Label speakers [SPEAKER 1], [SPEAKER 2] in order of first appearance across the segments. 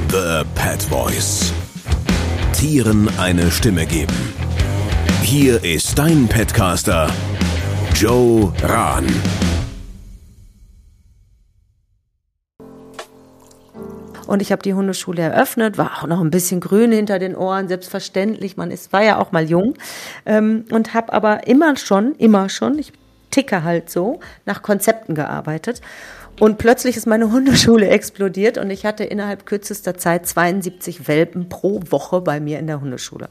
[SPEAKER 1] The Pet Voice. Tieren eine Stimme geben. Hier ist dein Petcaster, Joe Rahn.
[SPEAKER 2] Und ich habe die Hundeschule eröffnet, war auch noch ein bisschen grün hinter den Ohren, selbstverständlich, war ja auch mal jung. Und habe aber immer schon, ich ticke halt so, nach Konzepten gearbeitet. Und plötzlich ist meine Hundeschule explodiert und ich hatte innerhalb kürzester Zeit 72 Welpen pro Woche bei mir in der Hundeschule.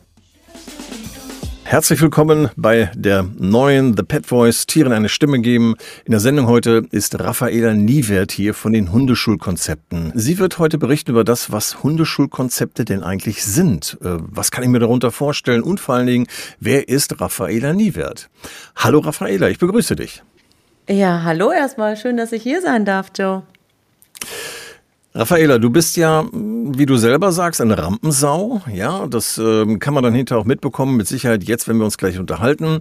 [SPEAKER 3] Herzlich willkommen bei der neuen The Pet Voice, Tieren eine Stimme geben. In der Sendung heute ist Raffaela Niewert hier von den Hundeschulkonzepten. Sie wird heute berichten über das, was Hundeschulkonzepte denn eigentlich sind. Was kann ich mir darunter vorstellen? Und vor allen Dingen, wer ist Raffaela Niewert? Hallo Raffaela, ich begrüße dich.
[SPEAKER 2] Ja, hallo erstmal. Schön, dass ich hier sein darf, Joe.
[SPEAKER 3] Raffaela, du bist ja, wie du selber sagst, eine Rampensau. Ja, das kann man dann hinterher auch mitbekommen, mit Sicherheit jetzt, wenn wir uns gleich unterhalten.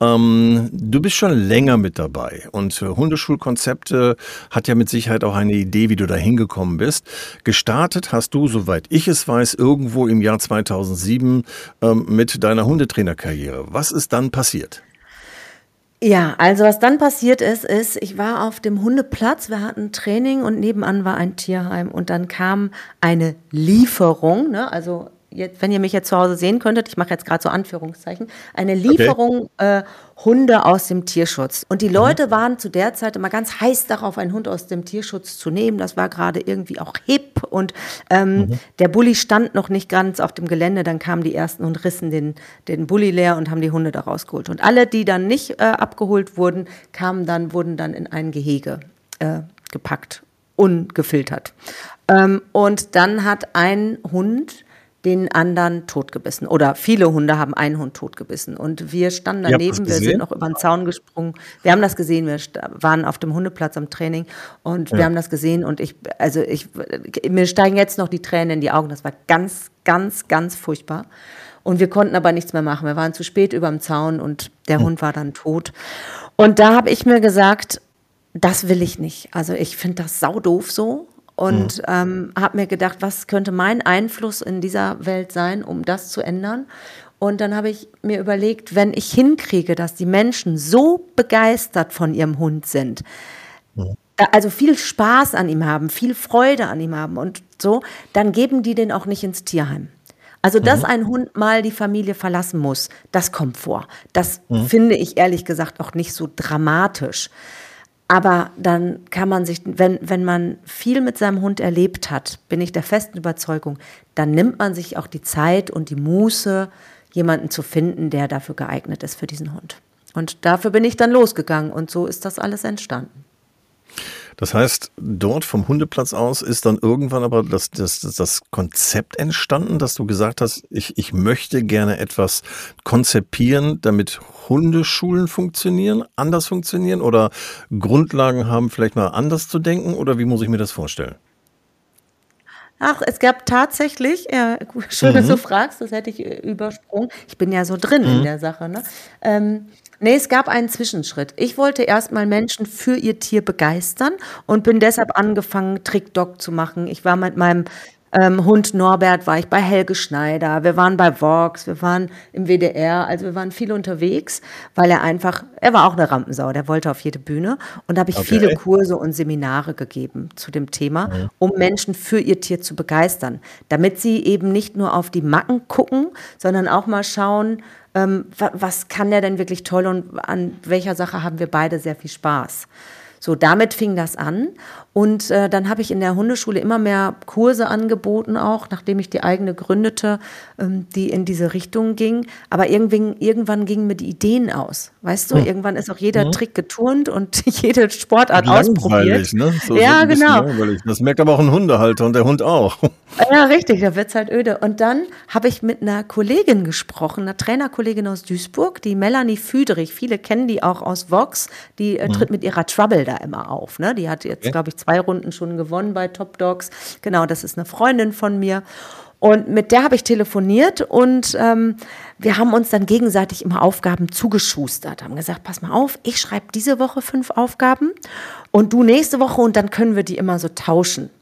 [SPEAKER 3] Du bist schon länger mit dabei und Hundeschulkonzepte hat ja mit Sicherheit auch eine Idee, wie du da hingekommen bist. Gestartet hast du, soweit ich es weiß, irgendwo im Jahr 2007 mit deiner Hundetrainerkarriere. Was ist dann passiert?
[SPEAKER 2] Ja, also was dann passiert ist, ich war auf dem Hundeplatz, wir hatten Training und nebenan war ein Tierheim und dann kam eine Lieferung, ne, also jetzt, wenn ihr mich jetzt zu Hause sehen könntet, ich mache jetzt gerade so Anführungszeichen, eine Lieferung Hunde aus dem Tierschutz. Und die Leute waren zu der Zeit immer ganz heiß darauf, einen Hund aus dem Tierschutz zu nehmen. Das war gerade irgendwie auch hip und der Bulli stand noch nicht ganz auf dem Gelände. Dann kamen die ersten und rissen den Bulli leer und haben die Hunde da rausgeholt. Und alle, die dann nicht abgeholt wurden, wurden dann in ein Gehege gepackt, ungefiltert. Und dann hat ein Hund den anderen totgebissen. Oder viele Hunde haben einen Hund totgebissen. Und wir standen daneben, wir sind noch über den Zaun gesprungen. Wir haben das gesehen, wir waren auf dem Hundeplatz am Training und wir haben das gesehen und mir steigen jetzt noch die Tränen in die Augen. Das war ganz, ganz, ganz furchtbar. Und wir konnten aber nichts mehr machen. Wir waren zu spät über dem Zaun und der Hund war dann tot. Und da habe ich mir gesagt, das will ich nicht. Also ich finde das saudoof so. Und habe mir gedacht, was könnte mein Einfluss in dieser Welt sein, um das zu ändern? Und dann habe ich mir überlegt, wenn ich hinkriege, dass die Menschen so begeistert von ihrem Hund sind, also viel Spaß an ihm haben, viel Freude an ihm haben und so, dann geben die den auch nicht ins Tierheim. Also, dass ein Hund mal die Familie verlassen muss, das kommt vor. Das finde ich ehrlich gesagt auch nicht so dramatisch. Aber dann kann man sich, wenn man viel mit seinem Hund erlebt hat, bin ich der festen Überzeugung, dann nimmt man sich auch die Zeit und die Muße, jemanden zu finden, der dafür geeignet ist für diesen Hund. Und dafür bin ich dann losgegangen und so ist das alles entstanden.
[SPEAKER 3] Das heißt, dort vom Hundeplatz aus ist dann irgendwann aber das Konzept entstanden, dass du gesagt hast, ich möchte gerne etwas konzipieren, damit Hundeschulen anders funktionieren oder Grundlagen haben, vielleicht mal anders zu denken, oder wie muss ich mir das vorstellen?
[SPEAKER 2] Ach, es gab tatsächlich, schön, dass du fragst, das hätte ich übersprungen. Ich bin ja so drin in der Sache, ne? Nee, es gab einen Zwischenschritt. Ich wollte erstmal Menschen für ihr Tier begeistern und bin deshalb angefangen, Trick-Dog zu machen. Ich war mit meinem Hund Norbert, war ich bei Helge Schneider, wir waren bei Vox, wir waren im WDR, also wir waren viel unterwegs, weil er war auch eine Rampensau, der wollte auf jede Bühne und da habe ich viele Kurse und Seminare gegeben zu dem Thema, um Menschen für ihr Tier zu begeistern, damit sie eben nicht nur auf die Macken gucken, sondern auch mal schauen, was kann der denn wirklich toll und an welcher Sache haben wir beide sehr viel Spaß. So, damit fing das an und dann habe ich in der Hundeschule immer mehr Kurse angeboten auch, nachdem ich die eigene gründete, die in diese Richtung ging. Aber irgendwann gingen mir die Ideen aus, weißt du? Irgendwann ist auch jeder Trick geturnt und jede Sportart ausprobiert. Ne?
[SPEAKER 3] Ja, genau. Langweilig. Das merkt aber auch ein Hundehalter und der Hund auch.
[SPEAKER 2] Ja, richtig, da wird's halt öde. Und dann habe ich mit einer Kollegin gesprochen, einer Trainerkollegin aus Duisburg, die Melanie Füderich. Viele kennen die auch aus Vox. Die tritt mit ihrer Trouble da immer auf. Ne? Die hat jetzt, glaube ich, 2 Runden schon gewonnen bei Top Dogs. Genau, das ist eine Freundin von mir. Und mit der habe ich telefoniert und wir haben uns dann gegenseitig immer Aufgaben zugeschustert. Haben gesagt, pass mal auf, ich schreibe diese Woche 5 Aufgaben und du nächste Woche und dann können wir die immer so tauschen.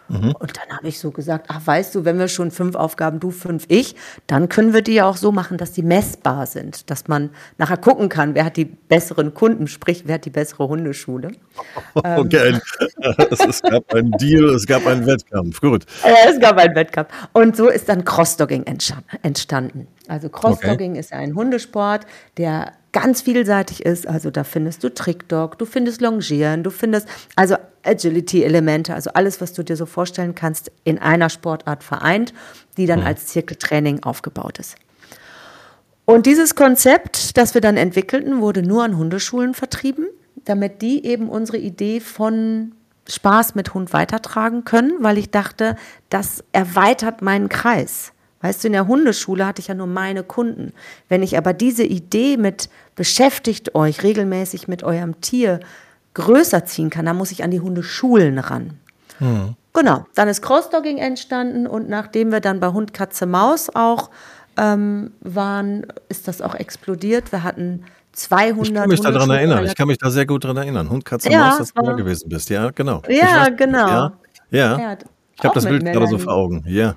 [SPEAKER 2] Und dann habe ich so gesagt, ach, weißt du, wenn wir schon 5 Aufgaben, du 5, ich, dann können wir die ja auch so machen, dass die messbar sind, dass man nachher gucken kann, wer hat die besseren Kunden, sprich, wer hat die bessere Hundeschule.
[SPEAKER 3] Okay, es gab einen Deal, es gab einen Wettkampf, gut.
[SPEAKER 2] Ja, es gab einen Wettkampf. Und so ist dann Crossdogging entstanden. Also Crossdogging ist ein Hundesport, der ganz vielseitig ist. Also da findest du Trickdog, du findest Longieren, du findest also Agility-Elemente, also alles, was du dir so vorstellen kannst, in einer Sportart vereint, die dann als Zirkeltraining aufgebaut ist. Und dieses Konzept, das wir dann entwickelten, wurde nur an Hundeschulen vertrieben, damit die eben unsere Idee von Spaß mit Hund weitertragen können, weil ich dachte, das erweitert meinen Kreis. Weißt du, in der Hundeschule hatte ich ja nur meine Kunden. Wenn ich aber diese Idee mit beschäftigt euch regelmäßig mit eurem Tier größer ziehen kann, dann muss ich an die Hundeschulen ran. Genau, dann ist Crossdogging entstanden und nachdem wir dann bei Hund, Katze, Maus auch waren, ist das auch explodiert. Wir hatten 200
[SPEAKER 3] Ich kann mich daran erinnern. Ich kann mich da sehr gut dran erinnern. Hund, Katze, Maus, dass du da gewesen bist. Ja, genau.
[SPEAKER 2] Ja, genau.
[SPEAKER 3] Ja. Ich habe das Bild gerade so vor Augen. Ja.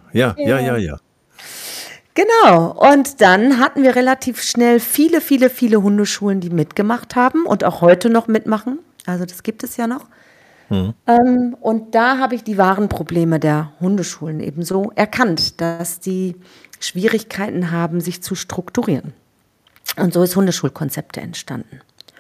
[SPEAKER 2] Genau, und dann hatten wir relativ schnell viele Hundeschulen, die mitgemacht haben und auch heute noch mitmachen. Also das gibt es ja noch. Und da habe ich die wahren Probleme der Hundeschulen ebenso erkannt, dass die Schwierigkeiten haben, sich zu strukturieren. Und so ist Hundeschulkonzepte entstanden.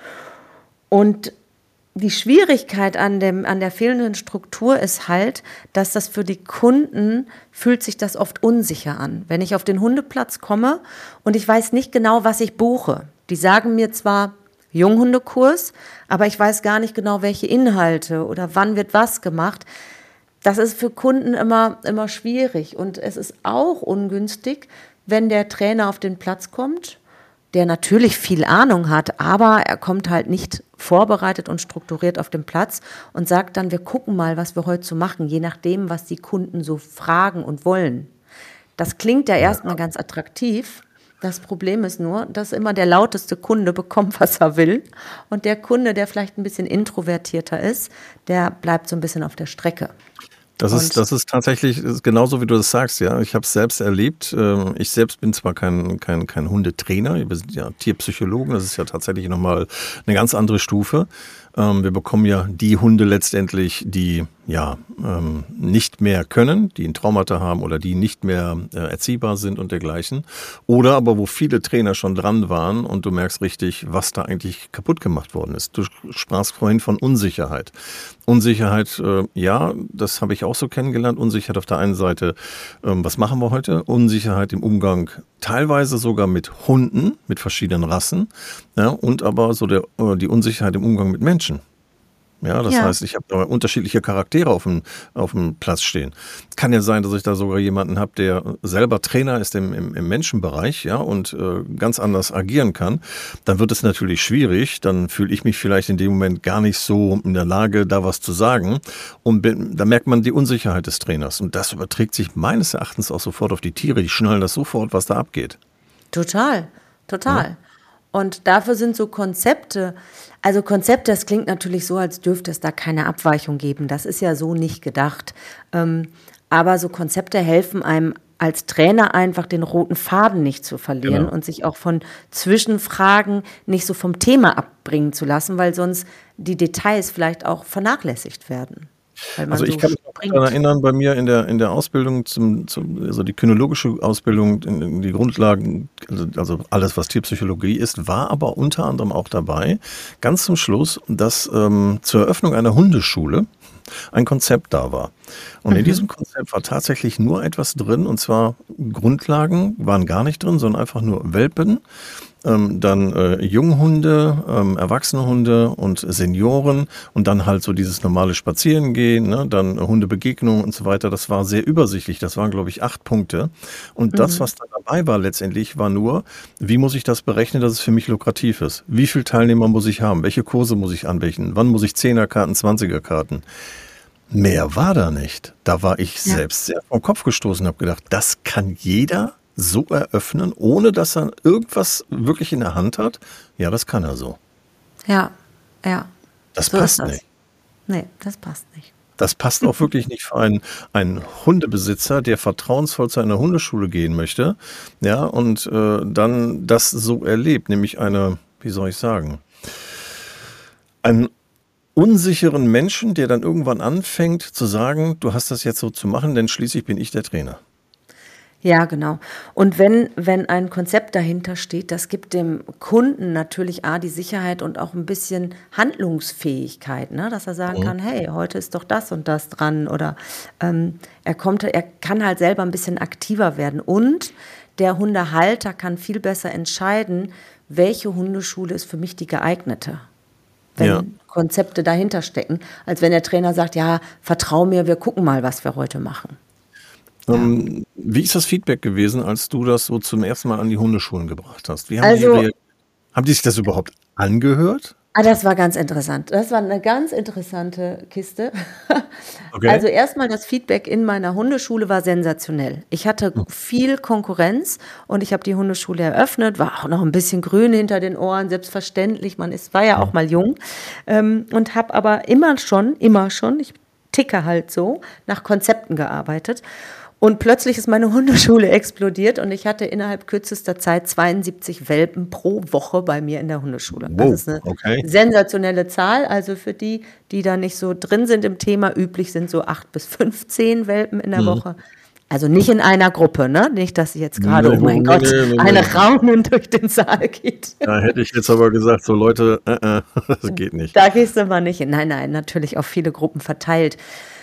[SPEAKER 2] Und die Schwierigkeit an der fehlenden Struktur ist halt, dass das für die Kunden fühlt sich das oft unsicher an. Wenn ich auf den Hundeplatz komme und ich weiß nicht genau, was ich buche. Die sagen mir zwar Junghundekurs, aber ich weiß gar nicht genau, welche Inhalte oder wann wird was gemacht. Das ist für Kunden immer schwierig. Und es ist auch ungünstig, wenn der Trainer auf den Platz kommt, der natürlich viel Ahnung hat, aber er kommt halt nicht vorbereitet und strukturiert auf den Platz und sagt dann, wir gucken mal, was wir heute so machen, je nachdem, was die Kunden so fragen und wollen. Das klingt ja erstmal ganz attraktiv. Das Problem ist nur, dass immer der lauteste Kunde bekommt, was er will. Und der Kunde, der vielleicht ein bisschen introvertierter ist, der bleibt so ein bisschen auf der Strecke.
[SPEAKER 3] Das ist tatsächlich genauso, wie du das sagst, ja. Ich habe es selbst erlebt. Ich selbst bin zwar kein Hundetrainer, wir sind ja Tierpsychologen, das ist ja tatsächlich nochmal eine ganz andere Stufe. Wir bekommen ja die Hunde letztendlich, die nicht mehr können, die ein Traumata haben oder die nicht mehr erziehbar sind und dergleichen. Oder aber wo viele Trainer schon dran waren und du merkst richtig, was da eigentlich kaputt gemacht worden ist. Du sprachst vorhin von Unsicherheit. Unsicherheit, das habe ich auch so kennengelernt. Unsicherheit auf der einen Seite, was machen wir heute? Unsicherheit im Umgang teilweise sogar mit Hunden, mit verschiedenen Rassen, ja, und aber so die Unsicherheit im Umgang mit Menschen. Ja, das heißt, ich habe da unterschiedliche Charaktere auf dem Platz stehen. Kann ja sein, dass ich da sogar jemanden habe, der selber Trainer ist im Menschenbereich, ja, und ganz anders agieren kann. Dann wird es natürlich schwierig. Dann fühle ich mich vielleicht in dem Moment gar nicht so in der Lage, da was zu sagen. Und da merkt man die Unsicherheit des Trainers. Und das überträgt sich meines Erachtens auch sofort auf die Tiere. Die schnallen das sofort, was da abgeht.
[SPEAKER 2] Total. Ja. Und dafür sind so Konzepte, das klingt natürlich so, als dürfte es da keine Abweichung geben. Das ist ja so nicht gedacht. Aber so Konzepte helfen einem als Trainer einfach den roten Faden nicht zu verlieren und sich auch von Zwischenfragen nicht so vom Thema abbringen zu lassen, weil sonst die Details vielleicht auch vernachlässigt werden.
[SPEAKER 3] Also ich kann mich noch daran erinnern, bei mir in der Ausbildung, also die kynologische Ausbildung, die Grundlagen, also alles, was Tierpsychologie ist, war aber unter anderem auch dabei, ganz zum Schluss, dass zur Eröffnung einer Hundeschule ein Konzept da war. Und in diesem Konzept war tatsächlich nur etwas drin, und zwar Grundlagen waren gar nicht drin, sondern einfach nur Welpen, dann Junghunde, erwachsene Hunde und Senioren und dann halt so dieses normale Spazierengehen, ne, dann Hundebegegnungen und so weiter. Das war sehr übersichtlich. Das waren, glaube ich, 8 Punkte. Und das, was da dabei war letztendlich, war nur, wie muss ich das berechnen, dass es für mich lukrativ ist? Wie viele Teilnehmer muss ich haben? Welche Kurse muss ich anbieten? Wann muss ich 10er-Karten, 20er-Karten? Mehr war da nicht. Da war ich selbst sehr vom Kopf gestoßen und habe gedacht, das kann jeder so eröffnen, ohne dass er irgendwas wirklich in der Hand hat? Ja, das kann er so.
[SPEAKER 2] Ja.
[SPEAKER 3] Das
[SPEAKER 2] so
[SPEAKER 3] passt nicht.
[SPEAKER 2] Nee, das passt nicht.
[SPEAKER 3] Das passt auch wirklich nicht für einen Hundebesitzer, der vertrauensvoll zu einer Hundeschule gehen möchte, ja, und dann das so erlebt, nämlich wie soll ich sagen, einen unsicheren Menschen, der dann irgendwann anfängt zu sagen, du hast das jetzt so zu machen, denn schließlich bin ich der Trainer.
[SPEAKER 2] Ja, genau. Und wenn ein Konzept dahinter steht, das gibt dem Kunden natürlich die Sicherheit und auch ein bisschen Handlungsfähigkeit, ne? Dass er sagen kann, hey, heute ist doch das und das dran. Oder er kann halt selber ein bisschen aktiver werden. Und der Hundehalter kann viel besser entscheiden, welche Hundeschule ist für mich die geeignete, wenn Konzepte dahinter stecken, als wenn der Trainer sagt, ja, vertrau mir, wir gucken mal, was wir heute machen.
[SPEAKER 3] Wie ist das Feedback gewesen, als du das so zum ersten Mal an die Hundeschulen gebracht hast? Wie haben die reagiert? Haben die sich das überhaupt angehört?
[SPEAKER 2] Das war ganz interessant. Das war eine ganz interessante Kiste.
[SPEAKER 3] Okay.
[SPEAKER 2] Also erstmal das Feedback in meiner Hundeschule war sensationell. Ich hatte viel Konkurrenz und ich habe die Hundeschule eröffnet, war auch noch ein bisschen grün hinter den Ohren, selbstverständlich. War ja auch mal jung und habe aber immer schon, ich ticke halt so, nach Konzepten gearbeitet. Und plötzlich ist meine Hundeschule explodiert und ich hatte innerhalb kürzester Zeit 72 Welpen pro Woche bei mir in der Hundeschule.
[SPEAKER 3] Wow,
[SPEAKER 2] Das ist eine sensationelle Zahl. Also für die da nicht so drin sind im Thema, üblich sind so 8 bis 15 Welpen in der Woche. Also nicht in einer Gruppe, ne? Nicht, dass jetzt gerade, oh mein Gott, eine Raunen durch den Saal geht.
[SPEAKER 3] Da hätte ich jetzt aber gesagt, so Leute, das geht nicht.
[SPEAKER 2] Da gehst du mal nicht hin. Nein, natürlich auf viele Gruppen verteilt.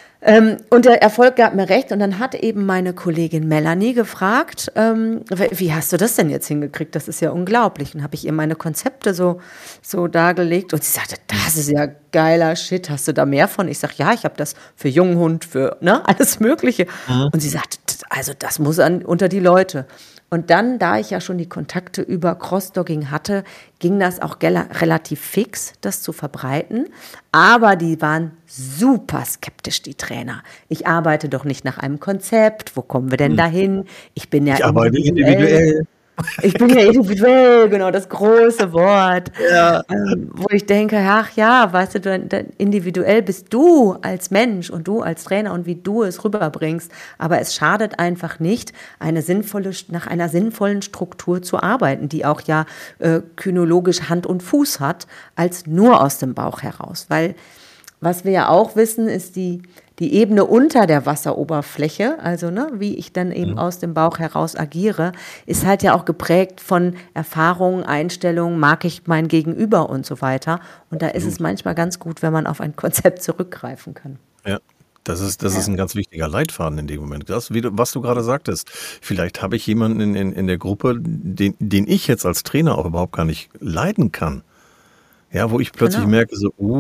[SPEAKER 2] Und der Erfolg gab mir recht und dann hat eben meine Kollegin Melanie gefragt, wie hast du das denn jetzt hingekriegt? Das ist ja unglaublich. Und habe ich ihr meine Konzepte so dargelegt und sie sagte, das ist ja geiler Shit, hast du da mehr von? Ich sage, ja, ich habe das für Junghund, für alles Mögliche. Und sie sagte, also das muss unter die Leute. Und dann, da ich ja schon die Kontakte über Crossdogging hatte, ging das auch relativ fix, das zu verbreiten. Aber die waren super skeptisch, die Trainer. Ich arbeite doch nicht nach einem Konzept. Wo kommen wir denn dahin? Ich
[SPEAKER 3] arbeite individuell.
[SPEAKER 2] Ich bin ja individuell, genau, das große Wort. Ja. Wo ich denke, ach ja, weißt du, individuell bist du als Mensch und du als Trainer und wie du es rüberbringst. Aber es schadet einfach nicht, nach einer sinnvollen Struktur zu arbeiten, die auch ja kynologisch Hand und Fuß hat, als nur aus dem Bauch heraus. Weil was wir ja auch wissen, ist die Ebene unter der Wasseroberfläche, also wie ich dann eben aus dem Bauch heraus agiere, ist halt ja auch geprägt von Erfahrungen, Einstellungen, mag ich mein Gegenüber und so weiter. Und da ist es manchmal ganz gut, wenn man auf ein Konzept zurückgreifen kann.
[SPEAKER 3] Ja. Das ist ein ganz wichtiger Leitfaden in dem Moment. Was du gerade sagtest, vielleicht habe ich jemanden in der Gruppe, den ich jetzt als Trainer auch überhaupt gar nicht leiten kann. Ja, wo ich plötzlich merke,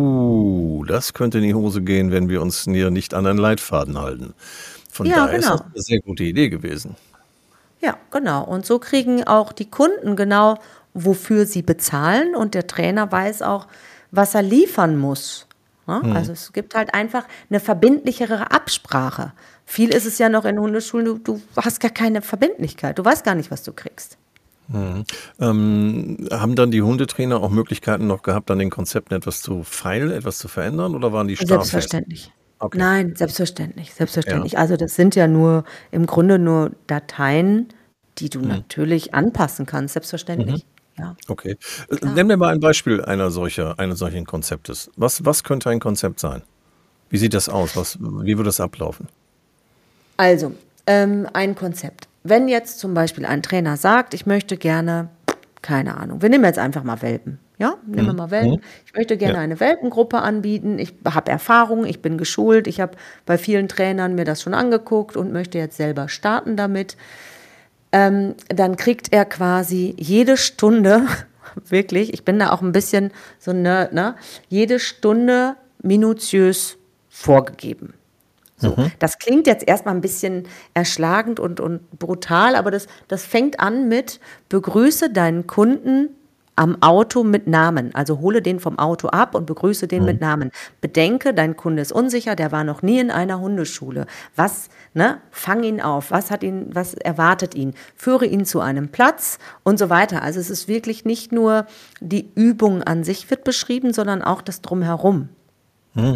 [SPEAKER 3] so, das könnte in die Hose gehen, wenn wir uns hier nicht an einen Leitfaden halten. Von daher ist das eine sehr gute Idee gewesen.
[SPEAKER 2] Ja, genau. Und so kriegen auch die Kunden genau, wofür sie bezahlen. Und der Trainer weiß auch, was er liefern muss. Ja? Also es gibt halt einfach eine verbindlichere Absprache. Viel ist es ja noch in Hundeschulen, du hast gar keine Verbindlichkeit. Du weißt gar nicht, was du kriegst.
[SPEAKER 3] Haben dann die Hundetrainer auch Möglichkeiten noch gehabt, an den Konzepten etwas zu feilen, etwas zu verändern oder waren die starr fest?
[SPEAKER 2] Selbstverständlich.
[SPEAKER 3] Okay.
[SPEAKER 2] Nein, selbstverständlich.
[SPEAKER 3] Ja.
[SPEAKER 2] Also das sind ja im Grunde nur Dateien, die du natürlich anpassen kannst, selbstverständlich. Ja.
[SPEAKER 3] Okay. Nenn mir mal ein Beispiel eines solchen Konzeptes. Was könnte ein Konzept sein? Wie sieht das aus? Wie würde das ablaufen?
[SPEAKER 2] Also, ein Konzept. Wenn jetzt zum Beispiel ein Trainer sagt, ich möchte gerne, keine Ahnung, wir nehmen jetzt einfach mal Welpen. Ja, nehmen wir mal Welpen. Ich möchte gerne eine Welpengruppe anbieten. Ich habe Erfahrung, ich bin geschult. Ich habe bei vielen Trainern mir das schon angeguckt und möchte jetzt selber starten damit. Dann kriegt er quasi jede Stunde, wirklich, ich bin da auch ein bisschen so Nerd, jede Stunde minutiös vorgegeben. So, das klingt jetzt erstmal ein bisschen erschlagend und brutal, aber das fängt an mit: Begrüße deinen Kunden am Auto mit Namen. Also hole den vom Auto ab und begrüße den mit Namen. Bedenke, dein Kunde ist unsicher, der war noch nie in einer Hundeschule. Fang ihn auf, was erwartet ihn? Führe ihn zu einem Platz und so weiter. Also es ist wirklich nicht nur die Übung an sich wird beschrieben, sondern auch das Drumherum.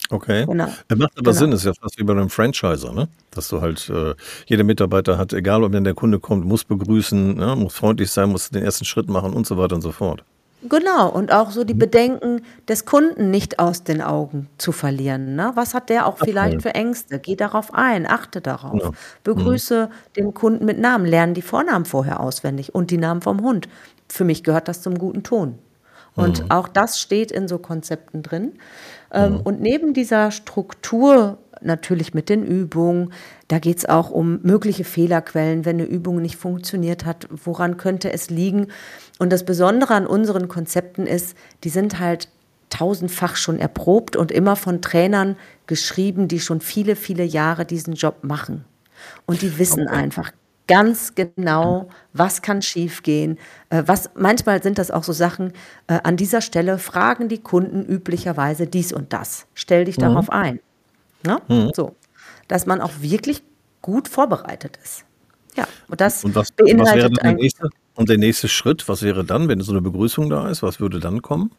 [SPEAKER 3] Okay.
[SPEAKER 2] Genau,
[SPEAKER 3] Macht aber
[SPEAKER 2] genau.
[SPEAKER 3] Sinn, ist ja fast wie bei einem Franchiser, ne? Dass du halt, jeder Mitarbeiter hat, egal ob wenn der Kunde kommt, muss begrüßen, ne? Muss freundlich sein, muss den ersten Schritt machen und so weiter und so fort.
[SPEAKER 2] Genau, und auch so die
[SPEAKER 3] Mhm.
[SPEAKER 2] Bedenken des Kunden nicht aus den Augen zu verlieren. Ne? Was hat der auch vielleicht
[SPEAKER 3] Abholen,
[SPEAKER 2] für Ängste? Geh darauf ein, achte darauf.
[SPEAKER 3] genau. Mhm.
[SPEAKER 2] Begrüße den Kunden mit Namen, lerne die Vornamen vorher auswendig und die Namen vom Hund. Für mich gehört das zum guten Ton. Und
[SPEAKER 3] Mhm.
[SPEAKER 2] auch das steht in so Konzepten drin.
[SPEAKER 3] Mhm.
[SPEAKER 2] Und neben dieser Struktur natürlich mit den Übungen, da geht es auch um mögliche Fehlerquellen, wenn eine Übung nicht funktioniert hat, woran könnte es liegen? Und das Besondere an unseren Konzepten ist, die sind halt tausendfach schon erprobt und immer von Trainern geschrieben, die schon viele, viele Jahre diesen Job machen. Und die wissen
[SPEAKER 3] Okay.
[SPEAKER 2] einfach ganz genau, was kann schiefgehen. Manchmal sind das auch so Sachen, an dieser Stelle fragen die Kunden üblicherweise dies und das. Stell dich
[SPEAKER 3] Mhm.
[SPEAKER 2] darauf ein. Ne?
[SPEAKER 3] Mhm.
[SPEAKER 2] So, dass man auch wirklich gut vorbereitet ist. Ja, und das
[SPEAKER 3] Was wäre
[SPEAKER 2] beinhaltet
[SPEAKER 3] dann
[SPEAKER 2] eigentlich.
[SPEAKER 3] der nächste Schritt? Was wäre dann, wenn so eine Begrüßung da ist? Was würde dann kommen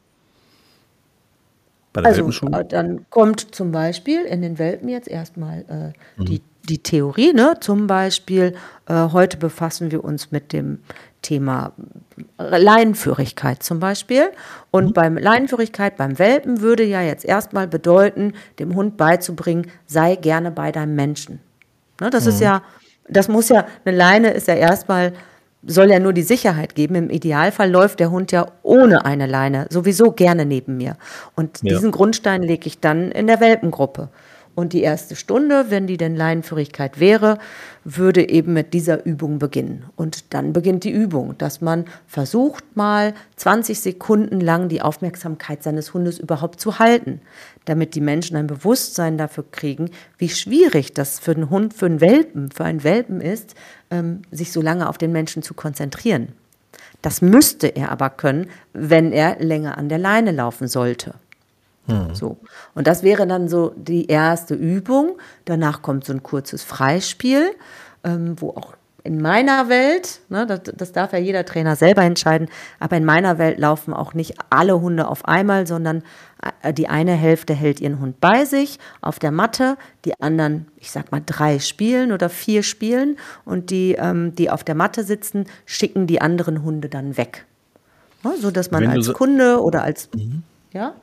[SPEAKER 3] bei der
[SPEAKER 2] Also
[SPEAKER 3] Welpenschule?
[SPEAKER 2] dann kommt zum Beispiel in den Welpen jetzt erstmal
[SPEAKER 3] Mhm.
[SPEAKER 2] die Theorie, ne? Zum Beispiel, heute befassen wir uns mit dem Thema Leinenführigkeit zum Beispiel.
[SPEAKER 3] Mhm.
[SPEAKER 2] Und beim Leinenführigkeit beim Welpen würde ja jetzt erstmal bedeuten, dem Hund beizubringen, sei gerne bei deinem Menschen. Ne?
[SPEAKER 3] Mhm.
[SPEAKER 2] Das muss ja, eine Leine ist ja erstmal, soll ja nur die Sicherheit geben. Im Idealfall läuft der Hund ja ohne eine Leine sowieso gerne neben mir. Und
[SPEAKER 3] Ja.
[SPEAKER 2] diesen Grundstein lege ich dann in der Welpengruppe. Und die erste Stunde, wenn die denn Leinenführigkeit wäre, würde eben mit dieser Übung beginnen. Und dann beginnt die Übung, dass man versucht mal 20 Sekunden lang die Aufmerksamkeit seines Hundes überhaupt zu halten, damit die Menschen ein Bewusstsein dafür kriegen, wie schwierig das für einen Hund, für einen Welpen ist, sich so lange auf den Menschen zu konzentrieren. Das müsste er aber können, wenn er länger an der Leine laufen sollte.
[SPEAKER 3] Mhm.
[SPEAKER 2] So. Und das wäre dann so die erste Übung. Danach kommt so ein kurzes Freispiel, wo auch in meiner Welt, ne, das darf ja jeder Trainer selber entscheiden, aber in meiner Welt laufen auch nicht alle Hunde auf einmal, sondern die eine Hälfte hält ihren Hund bei sich auf der Matte, die anderen, ich sag mal 3 spielen oder 4 spielen und die auf der Matte sitzen, schicken die anderen Hunde dann weg. Ne, so dass man
[SPEAKER 3] Wenn du
[SPEAKER 2] als
[SPEAKER 3] so,
[SPEAKER 2] Kunde oder als, ja,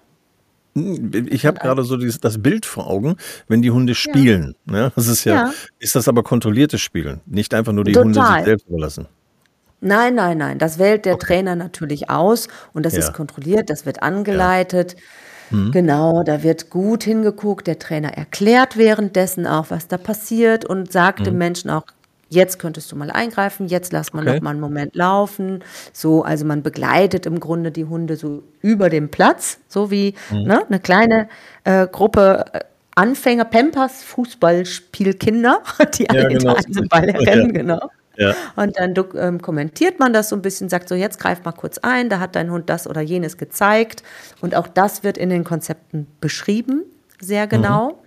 [SPEAKER 3] Ich habe
[SPEAKER 2] und
[SPEAKER 3] gerade so das Bild vor Augen, wenn die Hunde
[SPEAKER 2] ja,
[SPEAKER 3] spielen. Ne? Das ist ja,
[SPEAKER 2] ja.
[SPEAKER 3] ist das aber kontrolliertes Spielen, nicht einfach nur die Hunde sich
[SPEAKER 2] Total.
[SPEAKER 3] selbst überlassen.
[SPEAKER 2] Nein, nein, nein. Das wählt der
[SPEAKER 3] Okay.
[SPEAKER 2] Trainer natürlich aus und das ist
[SPEAKER 3] Ja,
[SPEAKER 2] kontrolliert, das wird
[SPEAKER 3] ja.
[SPEAKER 2] angeleitet.
[SPEAKER 3] Mhm.
[SPEAKER 2] Genau, da wird gut hingeguckt. Der Trainer erklärt währenddessen auch, was da passiert und sagt dem
[SPEAKER 3] Mhm.
[SPEAKER 2] Menschen auch, jetzt könntest du mal eingreifen, jetzt lass man noch
[SPEAKER 3] Okay.
[SPEAKER 2] mal einen Moment laufen. So, also man begleitet im Grunde die Hunde so über dem Platz, so wie
[SPEAKER 3] Mhm.
[SPEAKER 2] ne, eine kleine Gruppe Anfänger, Pampers, Fußballspielkinder, die alle
[SPEAKER 3] Ja,
[SPEAKER 2] hinter
[SPEAKER 3] genau.
[SPEAKER 2] einem Ball
[SPEAKER 3] Ja,
[SPEAKER 2] rennen, genau.
[SPEAKER 3] ja.
[SPEAKER 2] Und dann kommentiert man das so ein bisschen, sagt so, jetzt greif mal kurz ein, da hat dein Hund das oder jenes gezeigt. Und auch das wird in den Konzepten beschrieben, sehr
[SPEAKER 3] Mhm.
[SPEAKER 2] genau,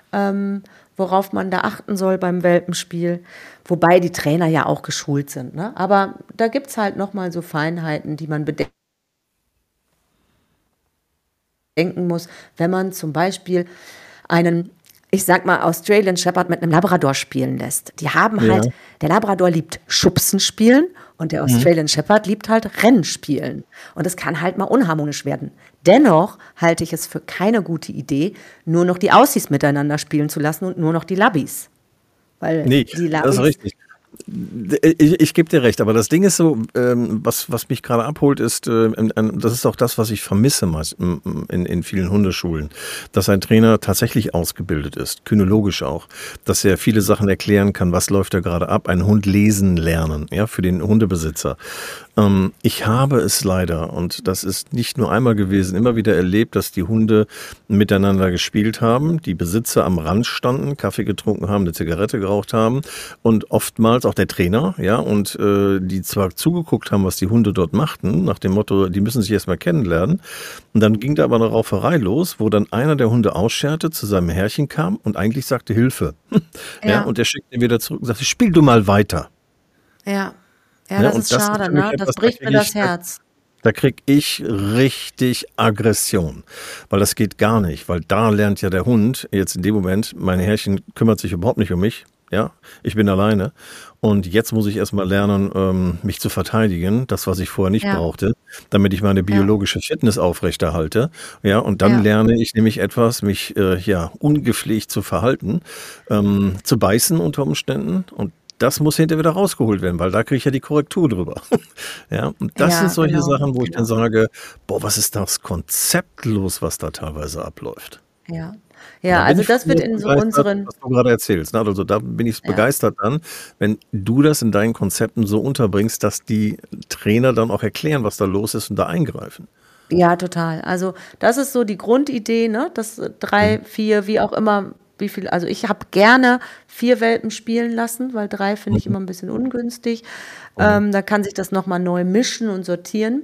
[SPEAKER 2] worauf man da achten soll beim Welpenspiel. Wobei die Trainer ja auch geschult sind. Ne? Aber da gibt es halt nochmal so Feinheiten, die man bedenken muss, wenn man zum Beispiel einen, ich sag mal, Australian Shepherd mit einem Labrador spielen lässt. Die haben
[SPEAKER 3] Ja.
[SPEAKER 2] halt, der Labrador liebt Schubsen spielen und der
[SPEAKER 3] Mhm.
[SPEAKER 2] Australian Shepherd liebt halt Rennen spielen. Und es kann halt mal unharmonisch werden. Dennoch halte ich es für keine gute Idee, nur noch die Aussies miteinander spielen zu lassen und nur noch die Labbys. Weil
[SPEAKER 3] Nee,
[SPEAKER 2] die
[SPEAKER 3] das ist
[SPEAKER 2] Labbys,
[SPEAKER 3] richtig. Ich gebe dir recht, aber das Ding ist so, was mich gerade abholt, ist, das ist auch das, was ich vermisse in vielen Hundeschulen, dass ein Trainer tatsächlich ausgebildet ist, kynologisch auch, dass er viele Sachen erklären kann, was läuft da gerade ab, einen Hund lesen lernen, ja, für den Hundebesitzer. Ich habe es leider, und das ist nicht nur einmal gewesen, immer wieder erlebt, dass die Hunde miteinander gespielt haben, die Besitzer am Rand standen, Kaffee getrunken haben, eine Zigarette geraucht haben und oftmals auch der Trainer, ja, und die zwar zugeguckt haben, was die Hunde dort machten, nach dem Motto, die müssen sich erstmal kennenlernen. Und dann ging da aber eine Rauferei los, wo dann einer der Hunde ausscherte, zu seinem Herrchen kam und eigentlich sagte Hilfe. Ja,
[SPEAKER 2] ja,
[SPEAKER 3] und der schickte ihn wieder zurück und sagte, spiel du mal weiter.
[SPEAKER 2] ja, ja,
[SPEAKER 3] Ja,
[SPEAKER 2] das
[SPEAKER 3] und
[SPEAKER 2] ist
[SPEAKER 3] das ist
[SPEAKER 2] schade,
[SPEAKER 3] für mich
[SPEAKER 2] ne? Das
[SPEAKER 3] etwas, da
[SPEAKER 2] bricht mir
[SPEAKER 3] kriege
[SPEAKER 2] das
[SPEAKER 3] ich,
[SPEAKER 2] Herz.
[SPEAKER 3] Da krieg ich richtig Aggression, weil das geht gar nicht, weil da lernt ja der Hund jetzt in dem Moment, mein Herrchen kümmert sich überhaupt nicht um mich, ja, ich bin alleine und jetzt muss ich erstmal lernen, mich zu verteidigen, das, was ich vorher nicht
[SPEAKER 2] Ja,
[SPEAKER 3] brauchte, damit ich meine
[SPEAKER 2] ja,
[SPEAKER 3] biologische Fitness aufrechterhalte, ja, und dann
[SPEAKER 2] ja.
[SPEAKER 3] lerne ich nämlich etwas, mich, ja, ungepflegt zu verhalten, zu beißen unter Umständen und das muss hinterher wieder rausgeholt werden, weil da kriege ich ja die Korrektur drüber. Ja, und das sind
[SPEAKER 2] Ja,
[SPEAKER 3] solche
[SPEAKER 2] genau,
[SPEAKER 3] Sachen, wo ich dann
[SPEAKER 2] genau.
[SPEAKER 3] sage, boah, was ist das konzeptlos, was da teilweise abläuft.
[SPEAKER 2] Ja.
[SPEAKER 3] Und
[SPEAKER 2] Ja,
[SPEAKER 3] dann bin
[SPEAKER 2] also
[SPEAKER 3] ich von
[SPEAKER 2] das wird
[SPEAKER 3] sowas
[SPEAKER 2] in so
[SPEAKER 3] begeistert,
[SPEAKER 2] unseren,
[SPEAKER 3] was du gerade erzählst. Ne? Also da bin ich
[SPEAKER 2] ja.
[SPEAKER 3] begeistert dann, wenn du das in deinen Konzepten so unterbringst, dass die Trainer dann auch erklären, was da los ist und da eingreifen.
[SPEAKER 2] Ja, total. Also das ist so die Grundidee, ne? Das
[SPEAKER 3] Mhm.
[SPEAKER 2] 3, 4, wie auch immer, wie viel. Also ich habe gerne 4 Welpen spielen lassen, weil 3 finde ich
[SPEAKER 3] Mhm.
[SPEAKER 2] immer ein bisschen ungünstig.
[SPEAKER 3] Mhm.
[SPEAKER 2] Da kann sich das nochmal neu mischen und sortieren.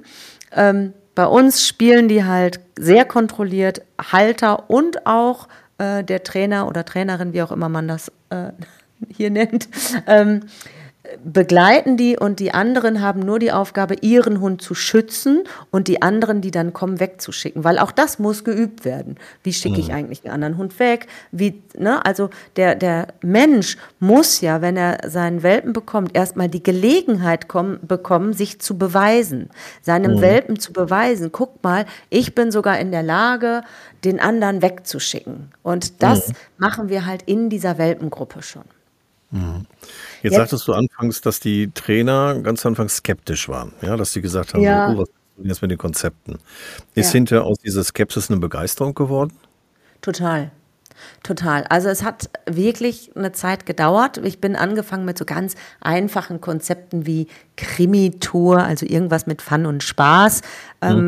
[SPEAKER 2] Bei uns spielen die halt sehr kontrolliert, Halter und auch der Trainer oder Trainerin, wie auch immer man das hier nennt, ähm, begleiten die und die anderen haben nur die Aufgabe, ihren Hund zu schützen und die anderen, die dann kommen, wegzuschicken. Weil auch das muss geübt werden. Wie schicke ich
[SPEAKER 3] Mhm.
[SPEAKER 2] eigentlich einen anderen Hund weg? Wie, ne? Also der Mensch muss ja, wenn er seinen Welpen bekommt, erstmal die Gelegenheit bekommen, sich zu beweisen. Seinem
[SPEAKER 3] Mhm.
[SPEAKER 2] Welpen zu beweisen, guck mal, ich bin sogar in der Lage, den anderen wegzuschicken. Und das
[SPEAKER 3] Mhm.
[SPEAKER 2] machen wir halt in dieser Welpengruppe schon.
[SPEAKER 3] Mhm. Jetzt
[SPEAKER 2] Jetzt,
[SPEAKER 3] sagtest du anfangs, dass die Trainer ganz anfangs skeptisch waren, ja, dass sie gesagt haben, so, oh,
[SPEAKER 2] ja,
[SPEAKER 3] was ist denn jetzt mit den Konzepten? Ist
[SPEAKER 2] ja.
[SPEAKER 3] hinterher aus dieser Skepsis eine Begeisterung geworden?
[SPEAKER 2] Total, total. Also es hat wirklich eine Zeit gedauert. Ich bin angefangen mit so ganz einfachen Konzepten wie Krimi-Tour, also irgendwas mit Fun und Spaß.
[SPEAKER 3] Mhm.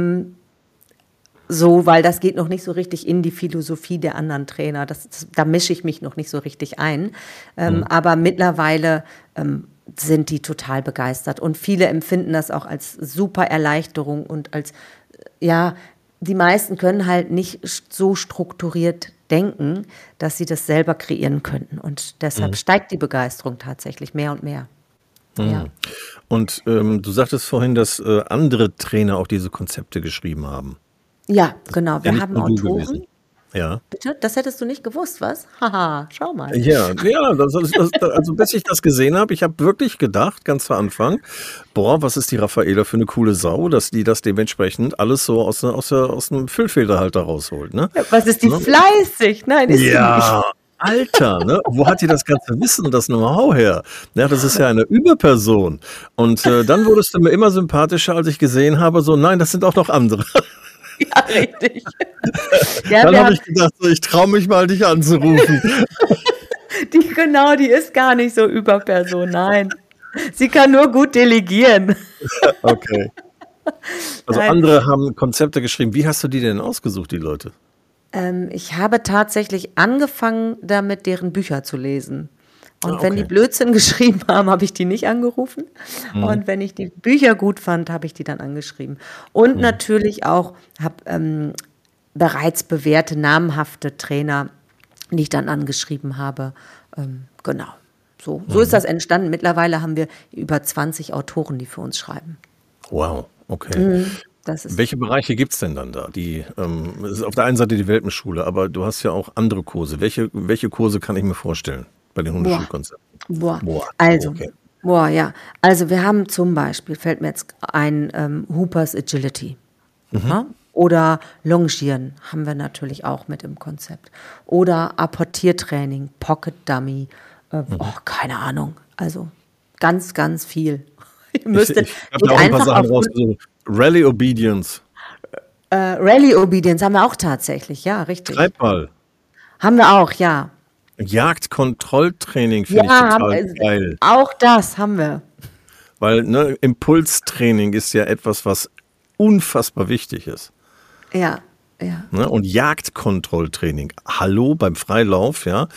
[SPEAKER 2] So, weil das geht noch nicht so richtig in die Philosophie der anderen Trainer. Da mische ich mich noch nicht so richtig ein.
[SPEAKER 3] Mhm.
[SPEAKER 2] Aber mittlerweile sind die total begeistert. Und viele empfinden das auch als super Erleichterung und als, ja, die meisten können halt nicht so strukturiert denken, dass sie das selber kreieren könnten. Und deshalb
[SPEAKER 3] Mhm.
[SPEAKER 2] steigt die Begeisterung tatsächlich mehr und mehr. Ja.
[SPEAKER 3] Mhm. Und du sagtest vorhin, dass andere Trainer auch diese Konzepte geschrieben haben.
[SPEAKER 2] Ja, genau.
[SPEAKER 3] Ja,
[SPEAKER 2] Wir
[SPEAKER 3] nicht
[SPEAKER 2] haben
[SPEAKER 3] nur du gewesen.
[SPEAKER 2] Autoren.
[SPEAKER 3] Ja.
[SPEAKER 2] Bitte? Das hättest du nicht gewusst, was? Haha, schau mal.
[SPEAKER 3] Ja, ja, also bis ich das gesehen habe, ich habe wirklich gedacht, ganz zu Anfang, boah, was ist die Raffaela für eine coole Sau, dass die das dementsprechend alles so aus dem Füllfederhalter rausholt, ne?
[SPEAKER 2] Ja, was ist die
[SPEAKER 3] Ne?
[SPEAKER 2] fleißig? Nein, ist sie nicht.
[SPEAKER 3] Ja, Alter, ne? Wo hat die das ganze Wissen und das Know-how her? Ja, das ist ja eine Überperson. Und dann wurdest du mir immer sympathischer, als ich gesehen habe, so, nein, das sind auch noch andere.
[SPEAKER 2] Ja, richtig. Ja,
[SPEAKER 3] Dann
[SPEAKER 2] wir
[SPEAKER 3] habe
[SPEAKER 2] haben
[SPEAKER 3] ich gedacht, so, ich traue mich mal, dich anzurufen.
[SPEAKER 2] genau, die ist gar nicht so Überperson, nein. Sie kann nur gut delegieren.
[SPEAKER 3] Okay. Also
[SPEAKER 2] Nein,
[SPEAKER 3] andere haben Konzepte geschrieben. Wie hast du die denn ausgesucht, die Leute?
[SPEAKER 2] ich habe tatsächlich angefangen, damit deren Bücher zu lesen.
[SPEAKER 3] Ah,
[SPEAKER 2] Und wenn die
[SPEAKER 3] okay.
[SPEAKER 2] Blödsinn geschrieben haben, habe ich die nicht angerufen.
[SPEAKER 3] Mhm.
[SPEAKER 2] Und wenn ich die Bücher gut fand, habe ich die dann angeschrieben. Und
[SPEAKER 3] Mhm.
[SPEAKER 2] natürlich auch habe bereits bewährte, namhafte Trainer, die ich dann angeschrieben habe. Genau. So ist
[SPEAKER 3] Mhm.
[SPEAKER 2] das entstanden. Mittlerweile haben wir über 20 Autoren, die für uns schreiben.
[SPEAKER 3] Wow, okay.
[SPEAKER 2] Das ist,
[SPEAKER 3] Welche Bereiche gibt's denn dann da? Es ist auf der einen Seite die Welpenschule, aber du hast ja auch andere Kurse. Welche Kurse kann ich mir vorstellen bei den
[SPEAKER 2] boah,
[SPEAKER 3] Hundeschulkonzepten?
[SPEAKER 2] boah.
[SPEAKER 3] Boah,
[SPEAKER 2] Also,
[SPEAKER 3] okay.
[SPEAKER 2] boah, ja. Also wir haben zum Beispiel, fällt mir jetzt ein, Hoopers Agility.
[SPEAKER 3] Mhm.
[SPEAKER 2] Ja? Oder Longieren haben wir natürlich auch mit im Konzept. Oder Apportiertraining, Pocket Dummy, keine Ahnung. Also ganz, ganz viel. Ihr müsstet,
[SPEAKER 3] Ich habe
[SPEAKER 2] geht
[SPEAKER 3] da auch ein paar
[SPEAKER 2] einfach
[SPEAKER 3] Sachen
[SPEAKER 2] auf
[SPEAKER 3] rausgesucht. Rally Obedience,
[SPEAKER 2] Rally Obedience haben wir auch tatsächlich, ja, richtig.
[SPEAKER 3] Treibball,
[SPEAKER 2] Haben wir auch, ja.
[SPEAKER 3] Jagdkontrolltraining
[SPEAKER 2] Ja,
[SPEAKER 3] finde ich total geil.
[SPEAKER 2] auch das haben wir.
[SPEAKER 3] Weil ne, Impulstraining ist ja etwas, was unfassbar wichtig ist.
[SPEAKER 2] Ja, ja.
[SPEAKER 3] Ne? Und Jagdkontrolltraining. Hallo beim Freilauf, ja.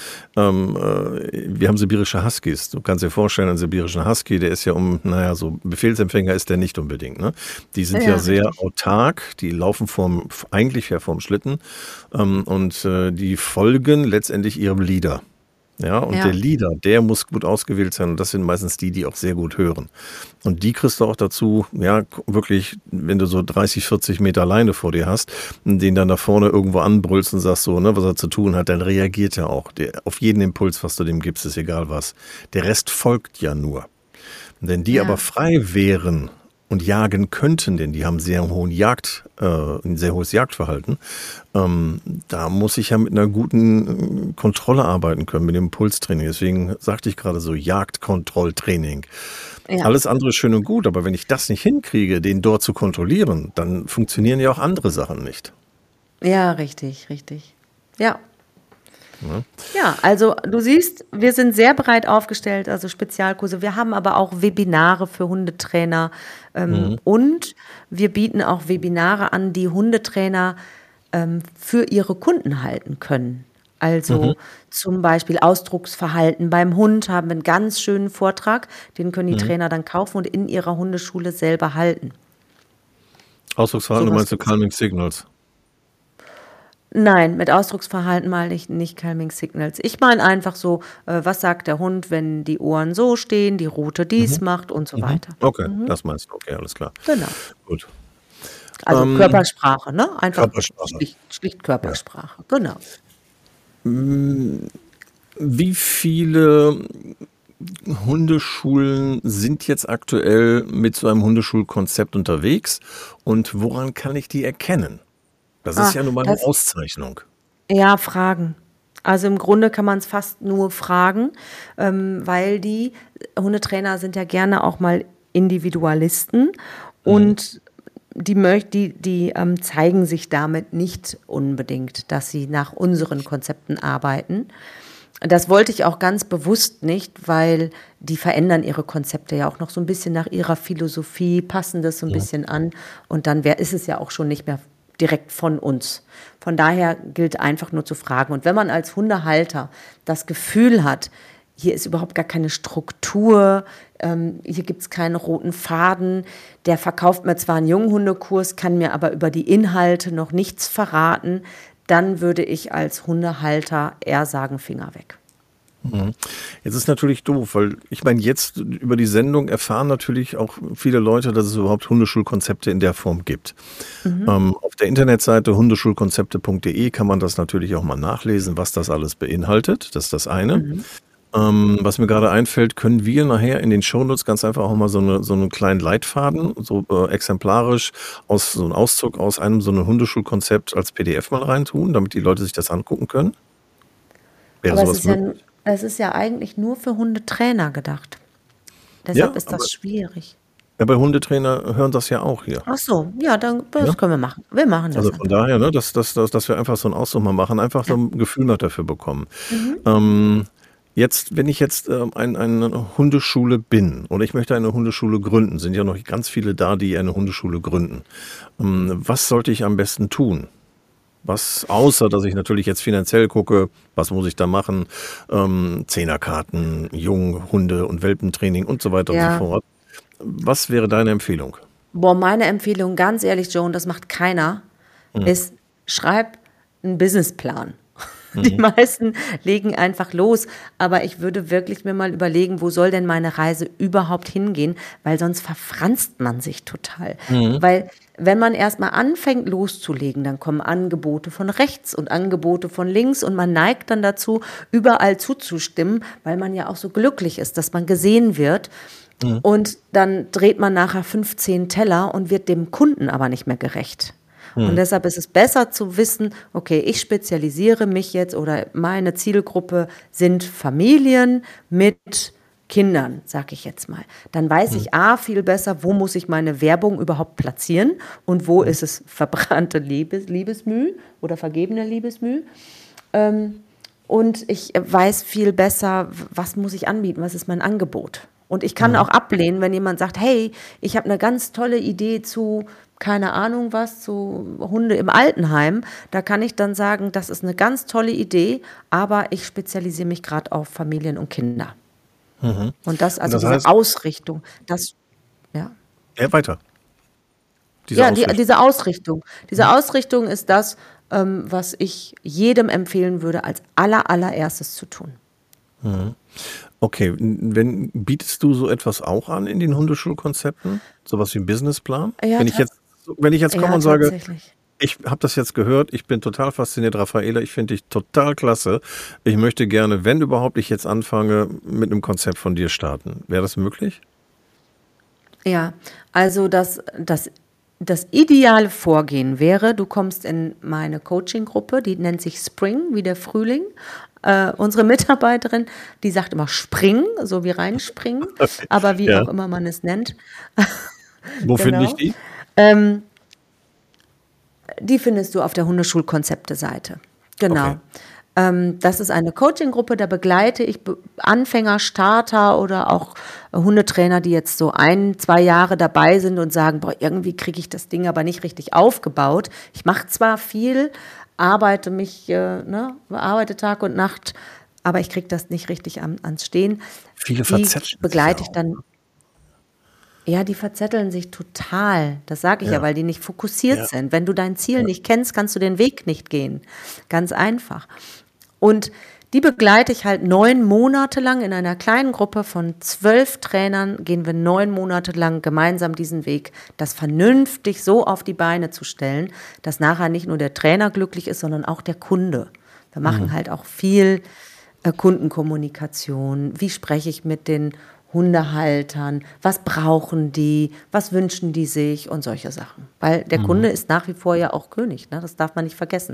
[SPEAKER 3] Wir haben sibirische Huskies. Du kannst dir vorstellen, ein sibirischer Husky, der ist ja so Befehlsempfänger ist der nicht unbedingt. Ne? Die sind ja
[SPEAKER 2] Ja,
[SPEAKER 3] sehr
[SPEAKER 2] richtig.
[SPEAKER 3] autark, die laufen eigentlich ja vorm Schlitten die folgen letztendlich ihrem Leader. Ja, und
[SPEAKER 2] Ja.
[SPEAKER 3] der Leader, der muss gut ausgewählt sein. Und das sind meistens die auch sehr gut hören. Und die kriegst du auch dazu, ja, wirklich, wenn du so 30, 40 Meter Leine vor dir hast, den dann da vorne irgendwo anbrüllst und sagst so, ne, was er zu tun hat, dann reagiert er auch. Auf jeden Impuls, was du dem gibst, ist egal was. Der Rest folgt ja nur. Wenn die aber
[SPEAKER 2] Ja.
[SPEAKER 3] frei wären und jagen könnten, denn die haben ein sehr hohes Jagdverhalten, da muss ich ja mit einer guten Kontrolle arbeiten können, mit dem Impulstraining. Deswegen sagte ich gerade so Jagdkontrolltraining.
[SPEAKER 2] Ja.
[SPEAKER 3] Alles andere ist schön und gut, aber wenn ich das nicht hinkriege, den dort zu kontrollieren, dann funktionieren ja auch andere Sachen nicht.
[SPEAKER 2] Ja, richtig. Ja. Ja, also du siehst, wir sind sehr breit aufgestellt, also Spezialkurse. Wir haben aber auch Webinare für Hundetrainer und wir bieten auch Webinare an, die Hundetrainer für ihre Kunden halten können. Also zum Beispiel Ausdrucksverhalten beim Hund haben wir einen ganz schönen Vortrag, den können die Trainer dann kaufen und in ihrer Hundeschule selber halten.
[SPEAKER 3] Ausdrucksverhalten, du
[SPEAKER 2] Sowas
[SPEAKER 3] meinst du
[SPEAKER 2] gibt's.
[SPEAKER 3] Calming Signals?
[SPEAKER 2] Nein, mit Ausdrucksverhalten meine ich nicht Calming Signals. Ich meine einfach so, was sagt der Hund, wenn die Ohren so stehen, die Rute dies macht und so weiter.
[SPEAKER 3] Okay, das meinst du. Okay, alles klar.
[SPEAKER 2] Genau.
[SPEAKER 3] Gut.
[SPEAKER 2] Also
[SPEAKER 3] Ähm,
[SPEAKER 2] Körpersprache, ne? Einfach
[SPEAKER 3] Körpersprache.
[SPEAKER 2] schlicht Körpersprache. Genau.
[SPEAKER 3] Wie viele Hundeschulen sind jetzt aktuell mit so einem Hundeschulkonzept unterwegs und woran kann ich die erkennen? Das ist ja nun mal eine
[SPEAKER 2] Das,
[SPEAKER 3] Auszeichnung.
[SPEAKER 2] ja, Fragen. Also im Grunde kann man es fast nur fragen, weil die Hundetrainer sind ja gerne auch mal Individualisten und die zeigen sich damit nicht unbedingt, dass sie nach unseren Konzepten arbeiten. Das wollte ich auch ganz bewusst nicht, weil die verändern ihre Konzepte ja auch noch so ein bisschen nach ihrer Philosophie, passen das so ein bisschen an und dann ist es ja auch schon nicht mehr direkt von uns. Von daher gilt einfach nur zu fragen. Und wenn man als Hundehalter das Gefühl hat, hier ist überhaupt gar keine Struktur, hier gibt es keinen roten Faden, der verkauft mir zwar einen Junghundekurs, kann mir aber über die Inhalte noch nichts verraten, dann würde ich als Hundehalter eher sagen, Finger weg.
[SPEAKER 3] Jetzt ist natürlich doof, weil ich meine, jetzt über die Sendung erfahren natürlich auch viele Leute, dass es überhaupt Hundeschulkonzepte in der Form gibt. Auf der Internetseite hundeschulkonzepte.de kann man das natürlich auch mal nachlesen, was das alles beinhaltet. Das ist das eine. Was mir gerade einfällt, können wir nachher in den Shownotes ganz einfach auch mal so einen kleinen Leitfaden, so exemplarisch so einen Auszug aus einem so einem Hundeschulkonzept als PDF mal reintun, damit die Leute sich das angucken können? Wäre
[SPEAKER 2] Aber
[SPEAKER 3] sowas möglich?
[SPEAKER 2] es ist ja eigentlich nur für Hundetrainer gedacht.
[SPEAKER 3] Ja,
[SPEAKER 2] Deshalb ist
[SPEAKER 3] aber
[SPEAKER 2] das schwierig.
[SPEAKER 3] ja, bei Hundetrainer hören das ja auch hier.
[SPEAKER 2] Ach so, ja, dann
[SPEAKER 3] Ja?
[SPEAKER 2] das können wir machen. Wir machen das
[SPEAKER 3] Also von
[SPEAKER 2] einfach.
[SPEAKER 3] daher, ne, dass wir einfach so einen Auszug mal machen, einfach so
[SPEAKER 2] Ja.
[SPEAKER 3] ein Gefühl noch dafür bekommen. Wenn ich jetzt eine Hundeschule bin oder ich möchte eine Hundeschule gründen, sind ja noch ganz viele da, die eine Hundeschule gründen. Was sollte ich am besten tun? Was, außer dass ich natürlich jetzt finanziell gucke, was muss ich da machen? Zehnerkarten, Junghunde- und Welpentraining und so weiter und so
[SPEAKER 2] Ja.
[SPEAKER 3] fort. Was wäre deine Empfehlung?
[SPEAKER 2] Boah, meine Empfehlung, ganz ehrlich, Joan, das macht keiner, ist, schreib einen Businessplan. Die meisten legen einfach los, aber ich würde wirklich mir mal überlegen, wo soll denn meine Reise überhaupt hingehen, weil sonst verfranst man sich total. Weil wenn man erstmal anfängt loszulegen, dann kommen Angebote von rechts und Angebote von links und man neigt dann dazu, überall zuzustimmen, weil man ja auch so glücklich ist, dass man gesehen wird. Und dann dreht man nachher 15 Teller und wird dem Kunden aber nicht mehr gerecht. Und deshalb ist es besser zu wissen, okay, ich spezialisiere mich jetzt oder meine Zielgruppe sind Familien mit Kindern, sag ich jetzt mal. Dann weiß ich viel besser, wo muss ich meine Werbung überhaupt platzieren und wo ist es verbrannte Liebesmüh oder vergebene Liebesmüh. Und ich weiß viel besser, was muss ich anbieten, was ist mein Angebot. Und ich kann auch ablehnen, wenn jemand sagt, hey, ich habe eine ganz tolle Idee zu, keine Ahnung was, zu Hunde im Altenheim. Da kann ich dann sagen, das ist eine ganz tolle Idee, aber ich spezialisiere mich gerade auf Familien und Kinder. Und das, also
[SPEAKER 3] Das
[SPEAKER 2] diese
[SPEAKER 3] heißt,
[SPEAKER 2] Ausrichtung, das, ja.
[SPEAKER 3] ja, weiter. Diese
[SPEAKER 2] Ja,
[SPEAKER 3] Ausrichtung.
[SPEAKER 2] diese Ausrichtung. Diese Ausrichtung ist das, was ich jedem empfehlen würde, als allererstes zu tun.
[SPEAKER 3] Okay, bietest du so etwas auch an in den Hundeschulkonzepten? Sowas wie 'n Businessplan?
[SPEAKER 2] Ja,
[SPEAKER 3] Wenn ich jetzt komme
[SPEAKER 2] ja,
[SPEAKER 3] und sage:
[SPEAKER 2] tatsächlich.
[SPEAKER 3] „Ich habe das jetzt gehört, ich bin total fasziniert, Raffaela, ich finde dich total klasse. Ich möchte gerne, wenn überhaupt ich jetzt anfange, mit 'nem Konzept von dir starten." Wäre das möglich?
[SPEAKER 2] Ja, also das ideale Vorgehen wäre, du kommst in meine Coaching-Gruppe, die nennt sich Spring, wie der Frühling. Unsere Mitarbeiterin, die sagt immer Spring, so wie reinspringen, aber wie
[SPEAKER 3] Ja.
[SPEAKER 2] auch immer man es nennt.
[SPEAKER 3] Wo finde ich
[SPEAKER 2] Genau.
[SPEAKER 3] die?
[SPEAKER 2] Ähm, Die findest du auf der Hundeschulkonzepte-Seite. Genau.
[SPEAKER 3] Okay.
[SPEAKER 2] Das ist eine Coaching-Gruppe, da begleite ich Anfänger, Starter oder auch Hundetrainer, die jetzt so 1, 2 Jahre dabei sind und sagen, boah, irgendwie kriege ich das Ding aber nicht richtig aufgebaut. Ich mache zwar viel, arbeite Tag und Nacht, aber ich kriege das nicht richtig ans Stehen.
[SPEAKER 3] Viele
[SPEAKER 2] Die
[SPEAKER 3] verzetteln sich ja
[SPEAKER 2] begleite ich
[SPEAKER 3] auch.
[SPEAKER 2] dann. Ja, die verzetteln sich total. Das sage ich ja,
[SPEAKER 3] Ja,
[SPEAKER 2] weil die nicht fokussiert
[SPEAKER 3] ja,
[SPEAKER 2] sind. Wenn du dein Ziel
[SPEAKER 3] ja.
[SPEAKER 2] nicht kennst, kannst du den Weg nicht gehen. Ganz einfach. Und die begleite ich halt 9 Monate lang in einer kleinen Gruppe von 12 Trainern, gehen wir 9 Monate lang gemeinsam diesen Weg, das vernünftig so auf die Beine zu stellen, dass nachher nicht nur der Trainer glücklich ist, sondern auch der Kunde. Wir machen halt auch viel Kundenkommunikation. Wie spreche ich mit den Hundehaltern? Was brauchen die? Was wünschen die sich? Und solche Sachen. Weil der Kunde ist nach wie vor ja auch König, ne? Das darf man nicht vergessen.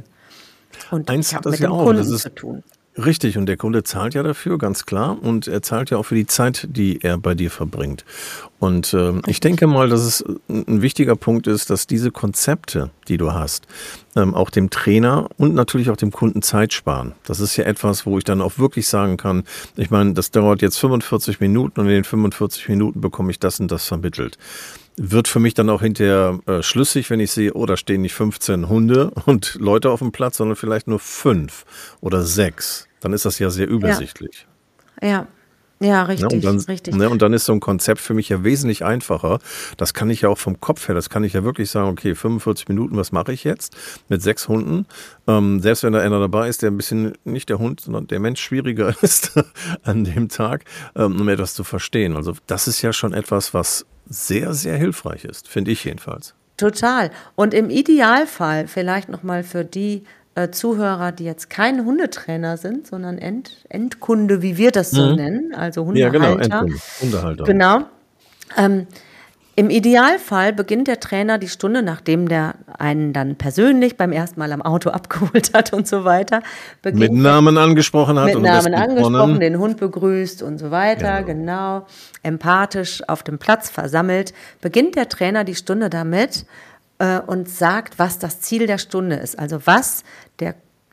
[SPEAKER 2] Und
[SPEAKER 3] Eins
[SPEAKER 2] ich
[SPEAKER 3] hat
[SPEAKER 2] habe
[SPEAKER 3] das
[SPEAKER 2] mit
[SPEAKER 3] ja
[SPEAKER 2] dem
[SPEAKER 3] auch, das
[SPEAKER 2] Kunden
[SPEAKER 3] ist
[SPEAKER 2] zu tun.
[SPEAKER 3] richtig, und der Kunde zahlt ja dafür, ganz klar. Und er zahlt ja auch für die Zeit, die er bei dir verbringt. Und ich denke mal, dass es ein wichtiger Punkt ist, dass diese Konzepte, die du hast, auch dem Trainer und natürlich auch dem Kunden Zeit sparen. Das ist ja etwas, wo ich dann auch wirklich sagen kann, ich meine, das dauert jetzt 45 Minuten und in den 45 Minuten bekomme ich das und das vermittelt. Wird für mich dann auch hinterher schlüssig, wenn ich sehe, oh, da stehen nicht 15 Hunde und Leute auf dem Platz, sondern vielleicht nur 5 oder 6. Dann ist das ja sehr
[SPEAKER 2] Ja,
[SPEAKER 3] übersichtlich.
[SPEAKER 2] ja,
[SPEAKER 3] Ne? Und dann,
[SPEAKER 2] richtig.
[SPEAKER 3] ne, und dann ist so ein Konzept für mich ja wesentlich einfacher. Das kann ich ja auch vom Kopf her, das kann ich ja wirklich sagen, okay, 45 Minuten, was mache ich jetzt mit 6 Hunden? Selbst wenn da einer dabei ist, der ein bisschen, nicht der Hund, sondern der Mensch schwieriger ist an dem Tag, um etwas zu verstehen. Also das ist ja schon etwas, was sehr, sehr hilfreich ist, finde ich jedenfalls.
[SPEAKER 2] Total. Und im Idealfall, vielleicht nochmal für die Zuhörer, die jetzt kein Hundetrainer sind, sondern Endkunde, wie wir das so nennen, also
[SPEAKER 3] Ja, genau,
[SPEAKER 2] Hundehalter.
[SPEAKER 3] Endkunde, Hundehalter.
[SPEAKER 2] Genau. Ähm, Im Idealfall beginnt der Trainer die Stunde, nachdem der einen dann persönlich beim ersten Mal am Auto abgeholt hat und so weiter,
[SPEAKER 3] Mit
[SPEAKER 2] beginnt
[SPEAKER 3] Namen angesprochen hat
[SPEAKER 2] mit
[SPEAKER 3] und
[SPEAKER 2] Namen
[SPEAKER 3] besten
[SPEAKER 2] angesprochen,
[SPEAKER 3] Vornamen.
[SPEAKER 2] den Hund begrüßt und so weiter, genau, empathisch auf dem Platz versammelt, beginnt der Trainer die Stunde damit und sagt, was das Ziel der Stunde ist. Also was der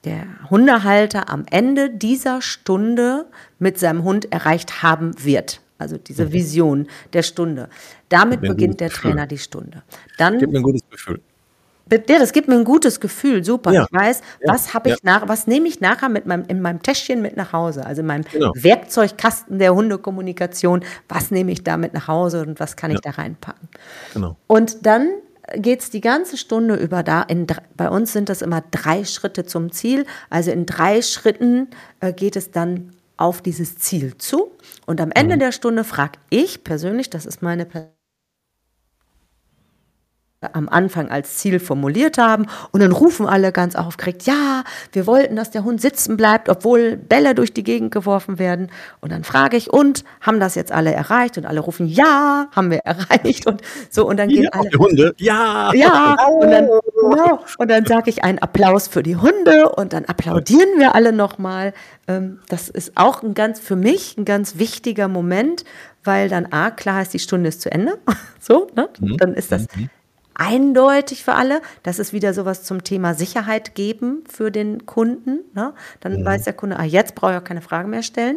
[SPEAKER 2] Hundehalter am Ende dieser Stunde mit seinem Hund erreicht haben wird. Also diese Vision der Stunde. Damit
[SPEAKER 3] Gibt mir ein
[SPEAKER 2] beginnt
[SPEAKER 3] gutes
[SPEAKER 2] der
[SPEAKER 3] Gefühl.
[SPEAKER 2] Trainer die Stunde.
[SPEAKER 3] Gibt
[SPEAKER 2] Dann
[SPEAKER 3] mir ein gutes Gefühl.
[SPEAKER 2] ja, das gibt mir ein gutes Gefühl, super.
[SPEAKER 3] Ja,
[SPEAKER 2] Ich weiß,
[SPEAKER 3] ja,
[SPEAKER 2] was nehme ich nachher in meinem Täschchen mit nach Hause, also in meinem
[SPEAKER 3] genau.
[SPEAKER 2] Werkzeugkasten der Hundekommunikation, was nehme ich da mit nach Hause und was kann ich da reinpacken.
[SPEAKER 3] Genau.
[SPEAKER 2] Und dann geht es die ganze Stunde über bei uns sind das immer 3 Schritte zum Ziel, also in 3 Schritten geht es dann auf dieses Ziel zu und am Ende der Stunde frage ich persönlich, das ist meine am Anfang als Ziel formuliert haben und dann rufen alle ganz aufgeregt, ja, wir wollten, dass der Hund sitzen bleibt, obwohl Bälle durch die Gegend geworfen werden und dann frage ich, und haben das jetzt alle erreicht? Und alle rufen, ja, haben wir erreicht und so und dann gehen
[SPEAKER 3] Ja,
[SPEAKER 2] alle,
[SPEAKER 3] die Hunde. Ja.
[SPEAKER 2] ja, und dann sage ich einen Applaus für die Hunde und dann applaudieren wir alle nochmal. Das ist auch für mich ein ganz wichtiger Moment, weil dann klar ist, die Stunde ist zu Ende. So, ne? Dann ist das eindeutig für alle. Das ist wieder sowas zum Thema Sicherheit geben für den Kunden. Ne? Dann weiß der Kunde, jetzt brauche ich auch keine Fragen mehr stellen.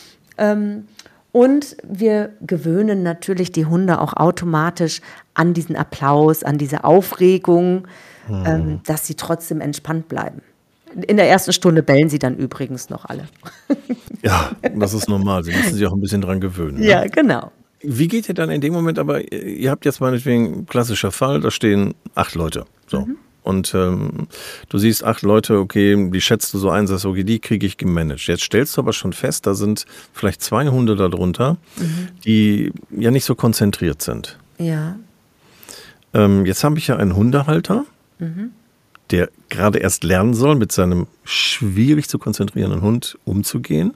[SPEAKER 2] Und wir gewöhnen natürlich die Hunde auch automatisch an diesen Applaus, an diese Aufregung, dass sie trotzdem entspannt bleiben. In der ersten Stunde bellen sie dann übrigens noch alle.
[SPEAKER 3] Ja, das ist normal. Sie müssen sich auch ein bisschen dran gewöhnen. Ne?
[SPEAKER 2] Ja, genau.
[SPEAKER 3] Wie geht ihr dann in dem Moment, aber ihr habt jetzt meinetwegen klassischer Fall, da stehen 8 Leute. So. und du siehst 8 Leute, okay, die schätzt du so ein, sagst, okay, die kriege ich gemanagt. Jetzt stellst du aber schon fest, da sind vielleicht 2 Hunde darunter, die ja nicht so konzentriert sind.
[SPEAKER 2] Ja.
[SPEAKER 3] Jetzt habe ich ja einen Hundehalter, der gerade erst lernen soll, mit seinem schwierig zu konzentrierenden Hund umzugehen.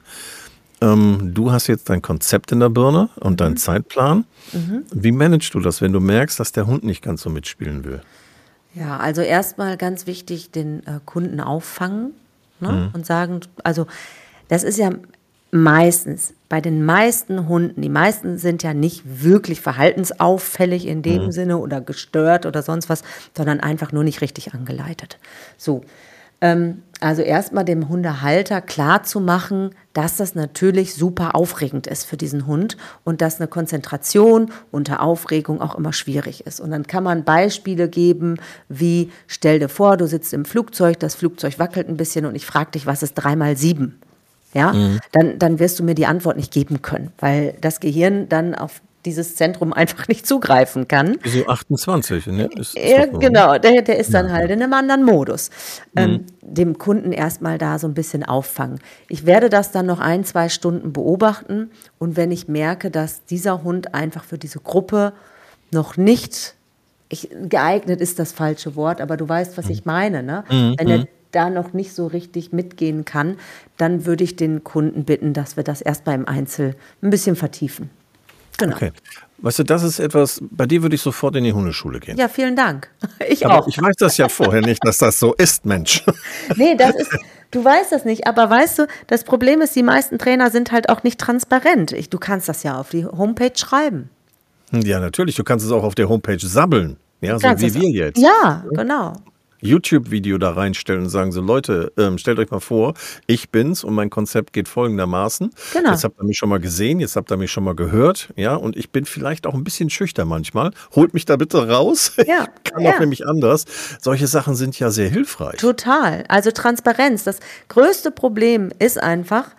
[SPEAKER 3] Du hast jetzt dein Konzept in der Birne und deinen Zeitplan. Wie managst du das, wenn du merkst, dass der Hund nicht ganz so mitspielen will?
[SPEAKER 2] Ja, also erstmal ganz wichtig, den Kunden auffangen, ne? Und sagen, also das ist ja meistens, bei den meisten Hunden, die meisten sind ja nicht wirklich verhaltensauffällig in dem Sinne oder gestört oder sonst was, sondern einfach nur nicht richtig angeleitet. So, also erstmal dem Hundehalter klar zu machen, dass das natürlich super aufregend ist für diesen Hund und dass eine Konzentration unter Aufregung auch immer schwierig ist. Und dann kann man Beispiele geben, wie stell dir vor, du sitzt im Flugzeug, das Flugzeug wackelt ein bisschen und ich frage dich, was ist 3 mal 7? Ja, dann wirst du mir die Antwort nicht geben können, weil das Gehirn dann auf dieses Zentrum einfach nicht zugreifen kann.
[SPEAKER 3] So 28, ne?
[SPEAKER 2] Ja, genau, der ist dann halt in einem anderen Modus. Dem Kunden erstmal da so ein bisschen auffangen. Ich werde das dann noch 1-2 Stunden beobachten und wenn ich merke, dass dieser Hund einfach für diese Gruppe noch nicht, geeignet ist das falsche Wort, aber du weißt, was ich meine, ne? Wenn er da noch nicht so richtig mitgehen kann, dann würde ich den Kunden bitten, dass wir das erst beim Einzel ein bisschen vertiefen. Genau.
[SPEAKER 3] Okay. Weißt du, das ist etwas, bei dir würde ich sofort in die Hundeschule gehen.
[SPEAKER 2] Ja, vielen Dank. Ich
[SPEAKER 3] Aber
[SPEAKER 2] auch.
[SPEAKER 3] ich weiß das ja vorher nicht, dass das so ist, Mensch.
[SPEAKER 2] Nee, du weißt das nicht, aber weißt du, das Problem ist, die meisten Trainer sind halt auch nicht transparent. Du kannst das ja auf die Homepage schreiben.
[SPEAKER 3] Ja, natürlich, du kannst es auch auf der Homepage sabbeln, ja, so wie wir jetzt.
[SPEAKER 2] Ja, genau.
[SPEAKER 3] YouTube-Video da reinstellen und sagen so, Leute, stellt euch mal vor, ich bin's und mein Konzept geht folgendermaßen.
[SPEAKER 2] Genau.
[SPEAKER 3] Jetzt habt ihr mich schon mal gesehen, jetzt habt ihr mich schon mal gehört, ja, und ich bin vielleicht auch ein bisschen schüchtern manchmal. Holt mich da bitte raus.
[SPEAKER 2] Ja,
[SPEAKER 3] Ich kann auch nämlich anders. Solche Sachen sind ja sehr hilfreich.
[SPEAKER 2] Total. Also Transparenz. Das größte Problem ist einfach,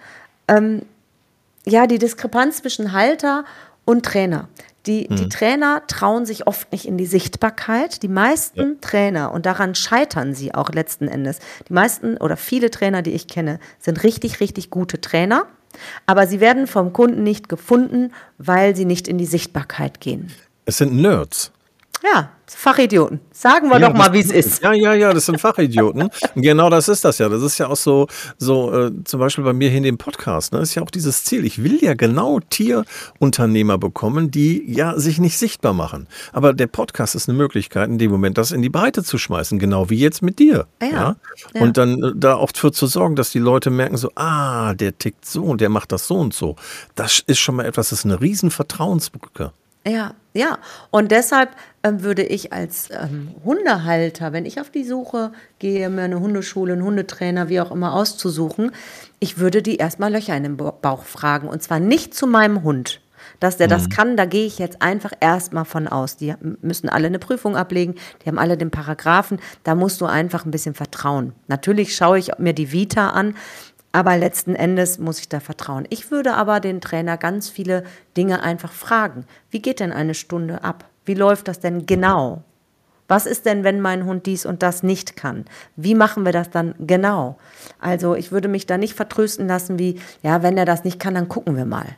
[SPEAKER 2] die Diskrepanz zwischen Halter und Trainer. Die Trainer trauen sich oft nicht in die Sichtbarkeit. Die meisten Trainer, und daran scheitern sie auch letzten Endes, die meisten oder viele Trainer, die ich kenne, sind richtig, richtig gute Trainer, aber sie werden vom Kunden nicht gefunden, weil sie nicht in die Sichtbarkeit gehen.
[SPEAKER 3] Es sind Nerds.
[SPEAKER 2] Ja, Fachidioten. Sagen wir doch mal, wie es ist.
[SPEAKER 3] Ja, das sind Fachidioten. Und genau das ist das ja. Das ist ja auch so zum Beispiel bei mir hier in dem Podcast. Ne? Das ist ja auch dieses Ziel. Ich will ja genau Tierunternehmer bekommen, die ja sich nicht sichtbar machen. Aber der Podcast ist eine Möglichkeit, in dem Moment das in die Breite zu schmeißen. Genau wie jetzt mit dir. Ja. Und dann da auch für zu sorgen, dass die Leute merken so, der tickt so und der macht das so und so. Das ist schon mal etwas, das ist eine riesen Vertrauensbrücke.
[SPEAKER 2] Ja. Und deshalb würde ich als Hundehalter, wenn ich auf die Suche gehe, mir eine Hundeschule, einen Hundetrainer, wie auch immer auszusuchen, ich würde die erstmal Löcher in den Bauch fragen. Und zwar nicht zu meinem Hund. Dass der das kann, da gehe ich jetzt einfach erstmal von aus. Die müssen alle eine Prüfung ablegen, die haben alle den Paragraphen. Da musst du einfach ein bisschen vertrauen. Natürlich schaue ich mir die Vita an, aber letzten Endes muss ich da vertrauen. Ich würde aber den Trainer ganz viele Dinge einfach fragen. Wie geht denn eine Stunde ab? Wie läuft das denn genau? Was ist denn, wenn mein Hund dies und das nicht kann? Wie machen wir das dann genau? Also ich würde mich da nicht vertrösten lassen wie, ja, wenn er das nicht kann, dann gucken wir mal.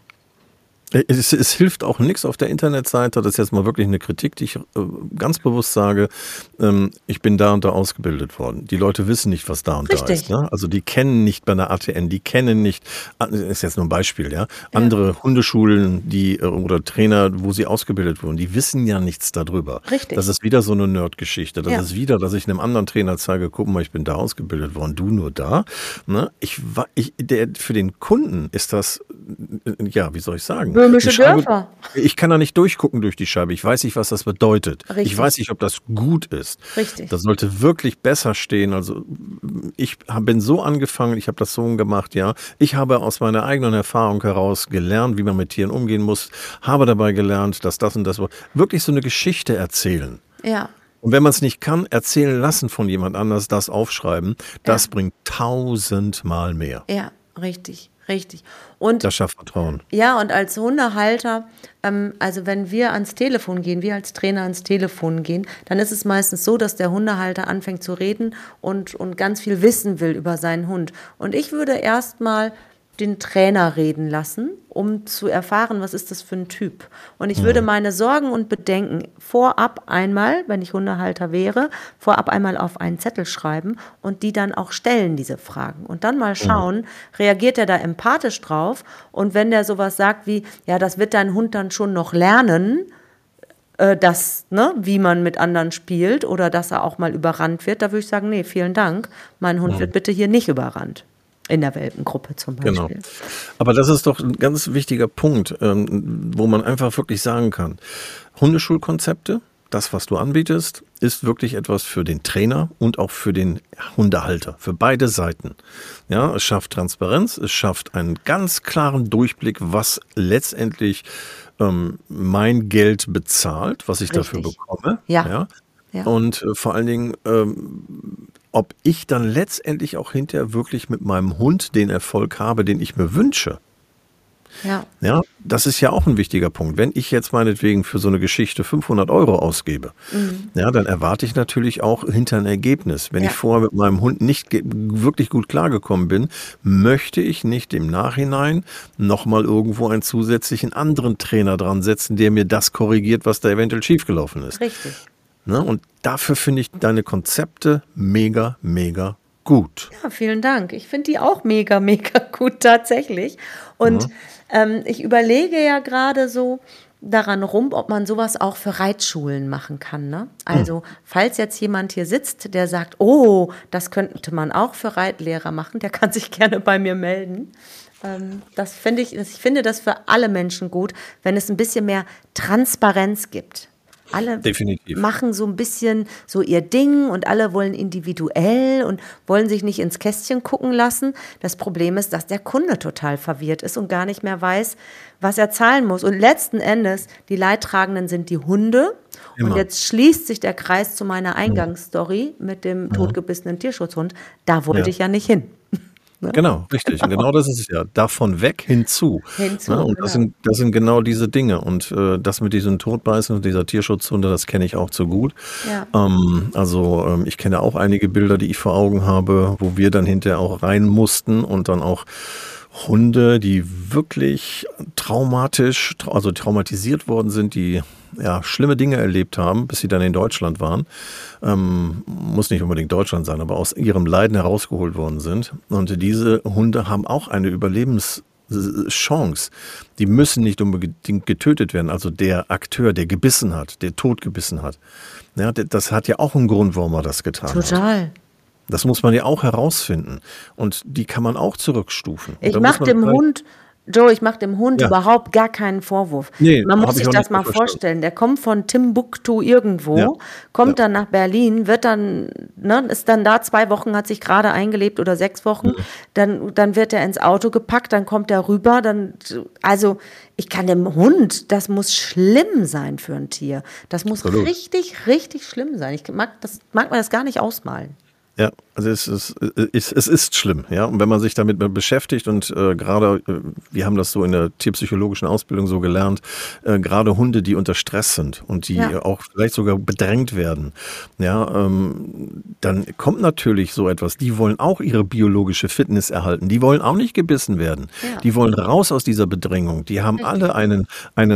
[SPEAKER 3] Es hilft auch nichts auf der Internetseite, das ist jetzt mal wirklich eine Kritik, die ich ganz bewusst sage, ich bin da und da ausgebildet worden. Die Leute wissen nicht, was da und da ist. Ne? Also die kennen nicht bei einer ATN, die kennen nicht, das ist jetzt nur ein Beispiel, ja, andere Hundeschulen oder Trainer, wo sie ausgebildet wurden, die wissen ja nichts darüber.
[SPEAKER 2] Richtig.
[SPEAKER 3] Das ist wieder so eine Nerd-Geschichte. Das ist wieder, dass ich einem anderen Trainer zeige, guck mal, ich bin da ausgebildet worden, du nur da. Ne? Für den Kunden ist das, wie soll ich sagen?
[SPEAKER 2] Böhmische Dörfer.
[SPEAKER 3] Ich kann da nicht durchgucken durch die Scheibe. Ich weiß nicht, was das bedeutet.
[SPEAKER 2] Richtig.
[SPEAKER 3] Ich weiß nicht, ob das gut ist.
[SPEAKER 2] Richtig.
[SPEAKER 3] Das sollte wirklich besser stehen. Also ich bin so angefangen, ich habe das so gemacht, ja. Ich habe aus meiner eigenen Erfahrung heraus gelernt, wie man mit Tieren umgehen muss. Habe dabei gelernt, dass das und das wirklich so eine Geschichte erzählen.
[SPEAKER 2] Ja.
[SPEAKER 3] Und wenn man es nicht kann, erzählen lassen von jemand anders, das aufschreiben, das bringt 1000-mal mehr.
[SPEAKER 2] Ja, richtig. richtig. Und
[SPEAKER 3] Das schafft Vertrauen.
[SPEAKER 2] ja, und als Hundehalter, also wenn wir ans Telefon gehen, wir als Trainer ans Telefon gehen, dann ist es meistens so, dass der Hundehalter anfängt zu reden und ganz viel wissen will über seinen Hund. Und ich würde erstmal den Trainer reden lassen, um zu erfahren, was ist das für ein Typ. Und ich würde meine Sorgen und Bedenken vorab einmal, wenn ich Hundehalter wäre, vorab einmal auf einen Zettel schreiben und die dann auch stellen, diese Fragen. Und dann mal schauen, reagiert er da empathisch drauf? Und wenn der sowas sagt wie, ja, das wird dein Hund dann schon noch lernen, wie man mit anderen spielt oder dass er auch mal überrannt wird, da würde ich sagen, nee, vielen Dank, mein Hund wird bitte hier nicht überrannt. In der Welpengruppe zum Beispiel.
[SPEAKER 3] Genau. Aber das ist doch ein ganz wichtiger Punkt, wo man einfach wirklich sagen kann, Hundeschulkonzepte, das, was du anbietest, ist wirklich etwas für den Trainer und auch für den Hundehalter, für beide Seiten. Ja, es schafft Transparenz, es schafft einen ganz klaren Durchblick, was letztendlich mein Geld bezahlt, was ich dafür
[SPEAKER 2] Richtig.
[SPEAKER 3] bekomme.
[SPEAKER 2] Ja.
[SPEAKER 3] Und vor allen Dingen, ob ich dann letztendlich auch hinterher wirklich mit meinem Hund den Erfolg habe, den ich mir wünsche.
[SPEAKER 2] Ja.
[SPEAKER 3] Ja, das ist ja auch ein wichtiger Punkt. Wenn ich jetzt meinetwegen für so eine Geschichte 500 € ausgebe, ja, dann erwarte ich natürlich auch hinter ein Ergebnis. Wenn
[SPEAKER 2] Ja.
[SPEAKER 3] ich vorher mit meinem Hund nicht wirklich gut klargekommen bin, möchte ich nicht im Nachhinein nochmal irgendwo einen zusätzlichen anderen Trainer dran setzen, der mir das korrigiert, was da eventuell schiefgelaufen ist.
[SPEAKER 2] Richtig.
[SPEAKER 3] Ne? Und dafür finde ich deine Konzepte mega, mega gut.
[SPEAKER 2] Ja, vielen Dank. Ich finde die auch mega, mega gut tatsächlich. Und ich überlege ja gerade so daran rum, ob man sowas auch für Reitschulen machen kann. Ne? Also, falls jetzt jemand hier sitzt, der sagt, oh, das könnte man auch für Reitlehrer machen, der kann sich gerne bei mir melden. Ich finde das für alle Menschen gut, wenn es ein bisschen mehr Transparenz gibt. Alle
[SPEAKER 3] Definitiv.
[SPEAKER 2] machen so ein bisschen so ihr Ding und alle wollen individuell und wollen sich nicht ins Kästchen gucken lassen. Das Problem ist, dass der Kunde total verwirrt ist und gar nicht mehr weiß, was er zahlen muss. Und letzten Endes, die Leidtragenden sind die Hunde.
[SPEAKER 3] Immer.
[SPEAKER 2] Und jetzt schließt sich der Kreis zu meiner Eingangsstory mit dem totgebissenen Tierschutzhund. Da wollte ich ja nicht hin.
[SPEAKER 3] Genau, richtig. Und genau das ist es ja. Davon weg hinzu.
[SPEAKER 2] Hinzu,
[SPEAKER 3] Ja, und das sind genau diese Dinge. Und das mit diesem Totbeißen und dieser Tierschutzhunde, das kenne ich auch zu gut.
[SPEAKER 2] Ja.
[SPEAKER 3] Ich kenne auch einige Bilder, die ich vor Augen habe, wo wir dann hinterher auch rein mussten und dann auch Hunde, die wirklich traumatisiert worden sind, die schlimme Dinge erlebt haben, bis sie dann in Deutschland waren. Muss nicht unbedingt Deutschland sein, aber aus ihrem Leiden herausgeholt worden sind. Und diese Hunde haben auch eine Überlebenschance. Die müssen nicht unbedingt getötet werden. Also der Akteur, der gebissen hat, der tot gebissen hat. Ja, das hat ja auch einen Grund, warum er das getan hat.
[SPEAKER 2] Total.
[SPEAKER 3] Das muss man ja auch herausfinden. Und die kann man auch zurückstufen. Und
[SPEAKER 2] Ich
[SPEAKER 3] da muss
[SPEAKER 2] mache
[SPEAKER 3] man
[SPEAKER 2] dem
[SPEAKER 3] vielleicht-
[SPEAKER 2] Hund, Joe, ich mache dem Hund
[SPEAKER 3] Ja.
[SPEAKER 2] überhaupt gar keinen Vorwurf.
[SPEAKER 3] Nee,
[SPEAKER 2] Man
[SPEAKER 3] hab
[SPEAKER 2] muss
[SPEAKER 3] ich
[SPEAKER 2] sich
[SPEAKER 3] auch
[SPEAKER 2] das
[SPEAKER 3] nicht
[SPEAKER 2] mal
[SPEAKER 3] verstanden.
[SPEAKER 2] vorstellen. Der kommt von Timbuktu irgendwo,
[SPEAKER 3] Ja.
[SPEAKER 2] kommt dann nach Berlin, wird dann, ist dann da 2 Wochen, hat sich gerade eingelebt oder 6 Wochen. Dann wird er ins Auto gepackt, dann kommt er rüber. Also ich kann dem Hund, das muss schlimm sein für ein Tier. Das muss
[SPEAKER 3] Absolut.
[SPEAKER 2] richtig, richtig schlimm sein. Mag mir das gar nicht ausmalen.
[SPEAKER 3] Ja, also es ist schlimm, ja. Und wenn man sich damit beschäftigt und gerade, wir haben das so in der tierpsychologischen Ausbildung so gelernt, gerade Hunde, die unter Stress sind und die auch vielleicht sogar bedrängt werden, ja, dann kommt natürlich so etwas. Die wollen auch ihre biologische Fitness erhalten. Die wollen auch nicht gebissen werden.
[SPEAKER 2] Ja.
[SPEAKER 3] Die wollen raus aus dieser Bedrängung. Die haben alle einen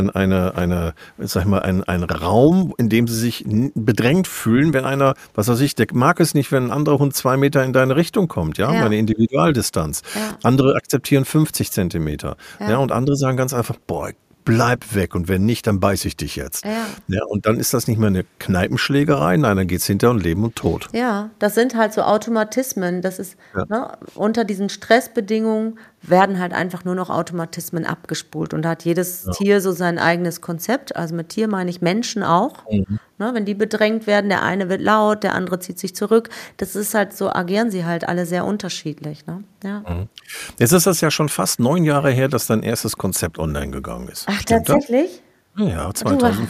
[SPEAKER 3] Raum, in dem sie sich bedrängt fühlen, wenn einer, was weiß ich, der mag es nicht, wenn ein anderer Hund 2 Meter in deine Richtung kommt, ja,
[SPEAKER 2] Ja.
[SPEAKER 3] eine Individualdistanz.
[SPEAKER 2] Ja.
[SPEAKER 3] Andere akzeptieren 50 Zentimeter, ja, und andere sagen ganz einfach, boah, bleib weg und wenn nicht, dann beiß ich dich jetzt. Ja, und dann ist das nicht mehr eine Kneipenschlägerei, nein, dann geht's hinter um Leben und Tod.
[SPEAKER 2] Ja, das sind halt so Automatismen. Das ist, unter diesen Stressbedingungen werden halt einfach nur noch Automatismen abgespult. Und da hat jedes Tier so sein eigenes Konzept. Also mit Tier meine ich Menschen auch. Ne, wenn die bedrängt werden, der eine wird laut, der andere zieht sich zurück. Das ist halt so, agieren sie halt alle sehr unterschiedlich. Ne? Ja.
[SPEAKER 3] Jetzt ist das ja schon fast 9 Jahre her, dass dein erstes Konzept online gegangen ist.
[SPEAKER 2] Ach,
[SPEAKER 3] Stimmt das?
[SPEAKER 2] tatsächlich?
[SPEAKER 3] Ja, 2015.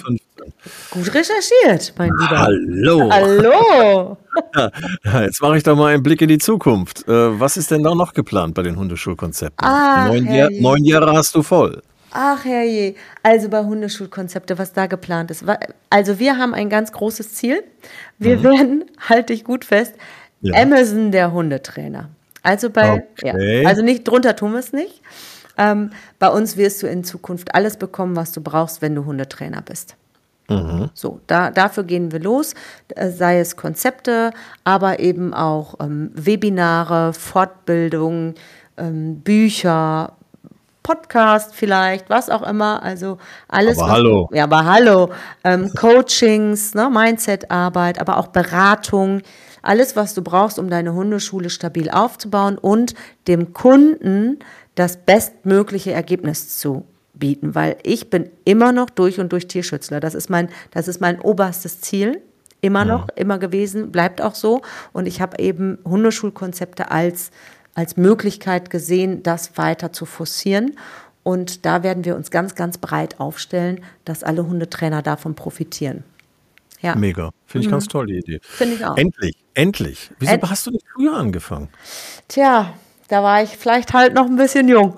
[SPEAKER 2] Gut recherchiert, mein Lieber.
[SPEAKER 3] Hallo.
[SPEAKER 2] Hallo.
[SPEAKER 3] Ja, jetzt mache ich doch mal einen Blick in die Zukunft. Was ist denn da noch geplant bei den Hundeschulkonzepten?
[SPEAKER 2] Ach,
[SPEAKER 3] 9 Jahre hast du voll.
[SPEAKER 2] Ach herrje, also bei Hundeschulkonzepte, was da geplant ist. Also wir haben ein ganz großes Ziel. Wir werden, halte ich gut fest, Amazon der Hundetrainer. Also also nicht, drunter tun wir es nicht. Bei uns wirst du in Zukunft alles bekommen, was du brauchst, wenn du Hundetrainer bist. So, dafür gehen wir los, sei es Konzepte, aber eben auch Webinare, Fortbildungen, Bücher, Podcast vielleicht, was auch immer, also alles.
[SPEAKER 3] Aber hallo.
[SPEAKER 2] Ja, aber hallo. Coachings, ne, Mindset-Arbeit, aber auch Beratung, alles, was du brauchst, um deine Hundeschule stabil aufzubauen und dem Kunden das bestmögliche Ergebnis zu bieten, weil ich bin immer noch durch und durch Tierschützler. Das ist mein oberstes Ziel, immer noch, immer gewesen, bleibt auch so. Und ich habe eben Hundeschulkonzepte als Möglichkeit gesehen, das weiter zu forcieren. Und da werden wir uns ganz, ganz breit aufstellen, dass alle Hundetrainer davon profitieren. Ja.
[SPEAKER 3] Mega. Finde ich ganz toll, die Idee.
[SPEAKER 2] Finde ich auch.
[SPEAKER 3] Endlich. Wieso hast du nicht früher angefangen?
[SPEAKER 2] Tja, da war ich vielleicht halt noch ein bisschen jung.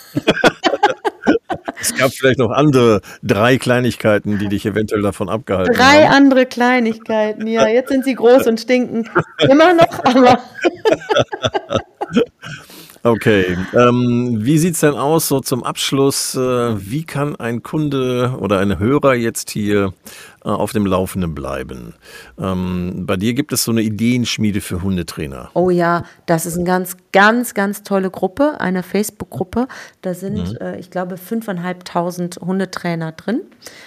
[SPEAKER 3] Es gab vielleicht noch andere 3 Kleinigkeiten, die dich eventuell davon abgehalten haben.
[SPEAKER 2] 3 andere Kleinigkeiten, ja. Jetzt sind sie groß und stinken. Immer noch, aber...
[SPEAKER 3] Okay, wie sieht es denn aus so zum Abschluss? Wie kann ein Kunde oder ein Hörer jetzt hier auf dem Laufenden bleiben? Bei dir gibt es so eine Ideenschmiede für Hundetrainer.
[SPEAKER 2] Oh ja, das ist eine ganz, ganz, ganz tolle Gruppe, eine Facebook-Gruppe. Da sind, ich glaube, 5.500 Hundetrainer drin.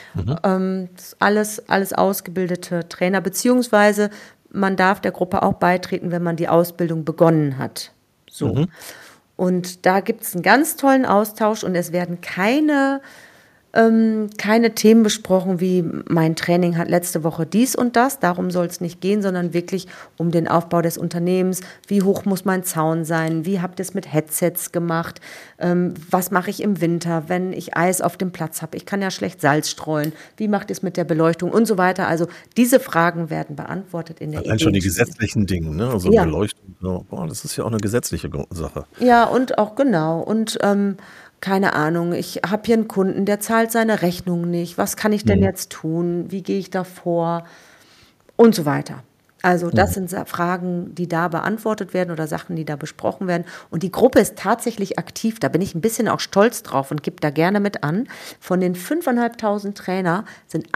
[SPEAKER 2] Das ist alles ausgebildete Trainer, beziehungsweise man darf der Gruppe auch beitreten, wenn man die Ausbildung begonnen hat. So. Und da gibt es einen ganz tollen Austausch und es werden keine Themen besprochen, wie mein Training hat letzte Woche dies und das, darum soll es nicht gehen, sondern wirklich um den Aufbau des Unternehmens, wie hoch muss mein Zaun sein, wie habt ihr es mit Headsets gemacht, was mache ich im Winter, wenn ich Eis auf dem Platz habe, ich kann ja schlecht Salz streuen, wie macht ihr es mit der Beleuchtung und so weiter. Also diese Fragen werden beantwortet in der
[SPEAKER 3] Allein schon die gesetzlichen Dinge, ne? Also Beleuchtung, das ist ja auch eine gesetzliche Sache.
[SPEAKER 2] Ja, und auch genau und keine Ahnung, ich habe hier einen Kunden, der zahlt seine Rechnung nicht. Was kann ich denn jetzt tun? Wie gehe ich da vor? Und so weiter. Also das sind Fragen, die da beantwortet werden oder Sachen, die da besprochen werden. Und die Gruppe ist tatsächlich aktiv. Da bin ich ein bisschen auch stolz drauf und gebe da gerne mit an. Von den 5.500 Trainer sind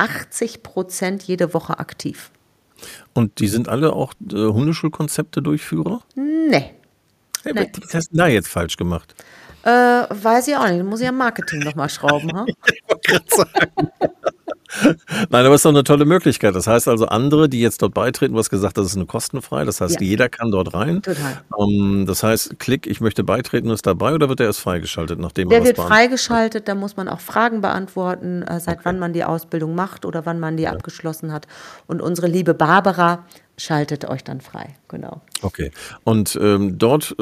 [SPEAKER 2] 80% jede Woche aktiv.
[SPEAKER 3] Und die sind alle auch Hundeschulkonzepte-Durchführer?
[SPEAKER 2] Nee.
[SPEAKER 3] Hey, was hast du da jetzt falsch gemacht?
[SPEAKER 2] Weiß ich auch nicht. Muss ich am Marketing nochmal schrauben. Ha?
[SPEAKER 3] Ich wollte gerade sagen. Nein, aber es ist doch eine tolle Möglichkeit. Das heißt also, andere, die jetzt dort beitreten, du hast gesagt, das ist eine kostenfrei. Das heißt, jeder kann dort rein.
[SPEAKER 2] Total.
[SPEAKER 3] Das heißt, Klick, ich möchte beitreten, ist dabei oder wird der erst freigeschaltet, nachdem
[SPEAKER 2] der wird freigeschaltet, da muss man auch Fragen beantworten, seit wann man die Ausbildung macht oder wann man die abgeschlossen hat. Und unsere liebe Barbara schaltet euch dann frei, genau.
[SPEAKER 3] Okay, und dort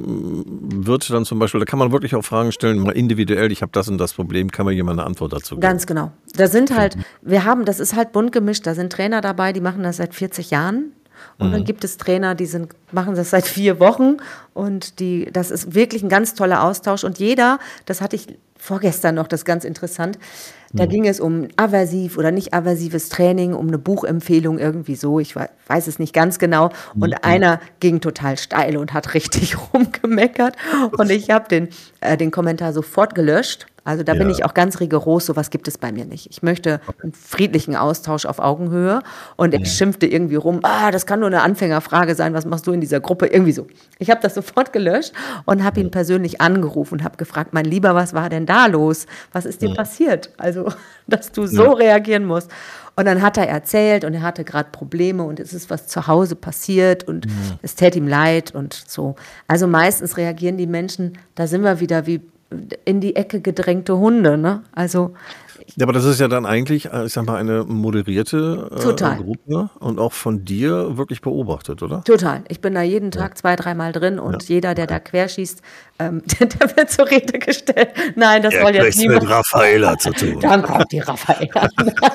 [SPEAKER 3] wird dann zum Beispiel, da kann man wirklich auch Fragen stellen, mal individuell, ich habe das und das Problem, kann mir jemand eine Antwort dazu geben?
[SPEAKER 2] Ganz genau. Da sind halt, das ist halt bunt gemischt, da sind Trainer dabei, die machen das seit 40 Jahren. Und dann gibt es Trainer, die machen das seit 4 Wochen und das ist wirklich ein ganz toller Austausch. Und jeder, das hatte ich vorgestern noch, das ist ganz interessant, da ging es um aversiv oder nicht aversives Training, um eine Buchempfehlung irgendwie so, ich weiß es nicht ganz genau. Und einer ging total steil und hat richtig rumgemeckert und ich habe den Kommentar sofort gelöscht. Also da bin ich auch ganz rigoros, sowas gibt es bei mir nicht. Ich möchte einen friedlichen Austausch auf Augenhöhe und er schimpfte irgendwie rum, das kann nur eine Anfängerfrage sein, was machst du in dieser Gruppe? Irgendwie so. Ich habe das sofort gelöscht und habe ihn persönlich angerufen und habe gefragt, mein Lieber, was war denn da los? Was ist dir passiert? Also, dass du so reagieren musst. Und dann hat er erzählt und er hatte gerade Probleme und es ist was zu Hause passiert und es täte ihm leid und so. Also meistens reagieren die Menschen, da sind wir wieder wie in die Ecke gedrängte Hunde, ne? Also
[SPEAKER 3] Ja, aber das ist ja dann eigentlich, ich sag mal, eine moderierte Gruppe und auch von dir wirklich beobachtet, oder?
[SPEAKER 2] Total. Ich bin da jeden Tag 2-3 Mal drin und jeder, der da querschießt, der wird zur Rede gestellt. Nein, das soll jetzt niemand.
[SPEAKER 3] Mit Raffaella zu tun.
[SPEAKER 2] Dann kommt die Raffaella.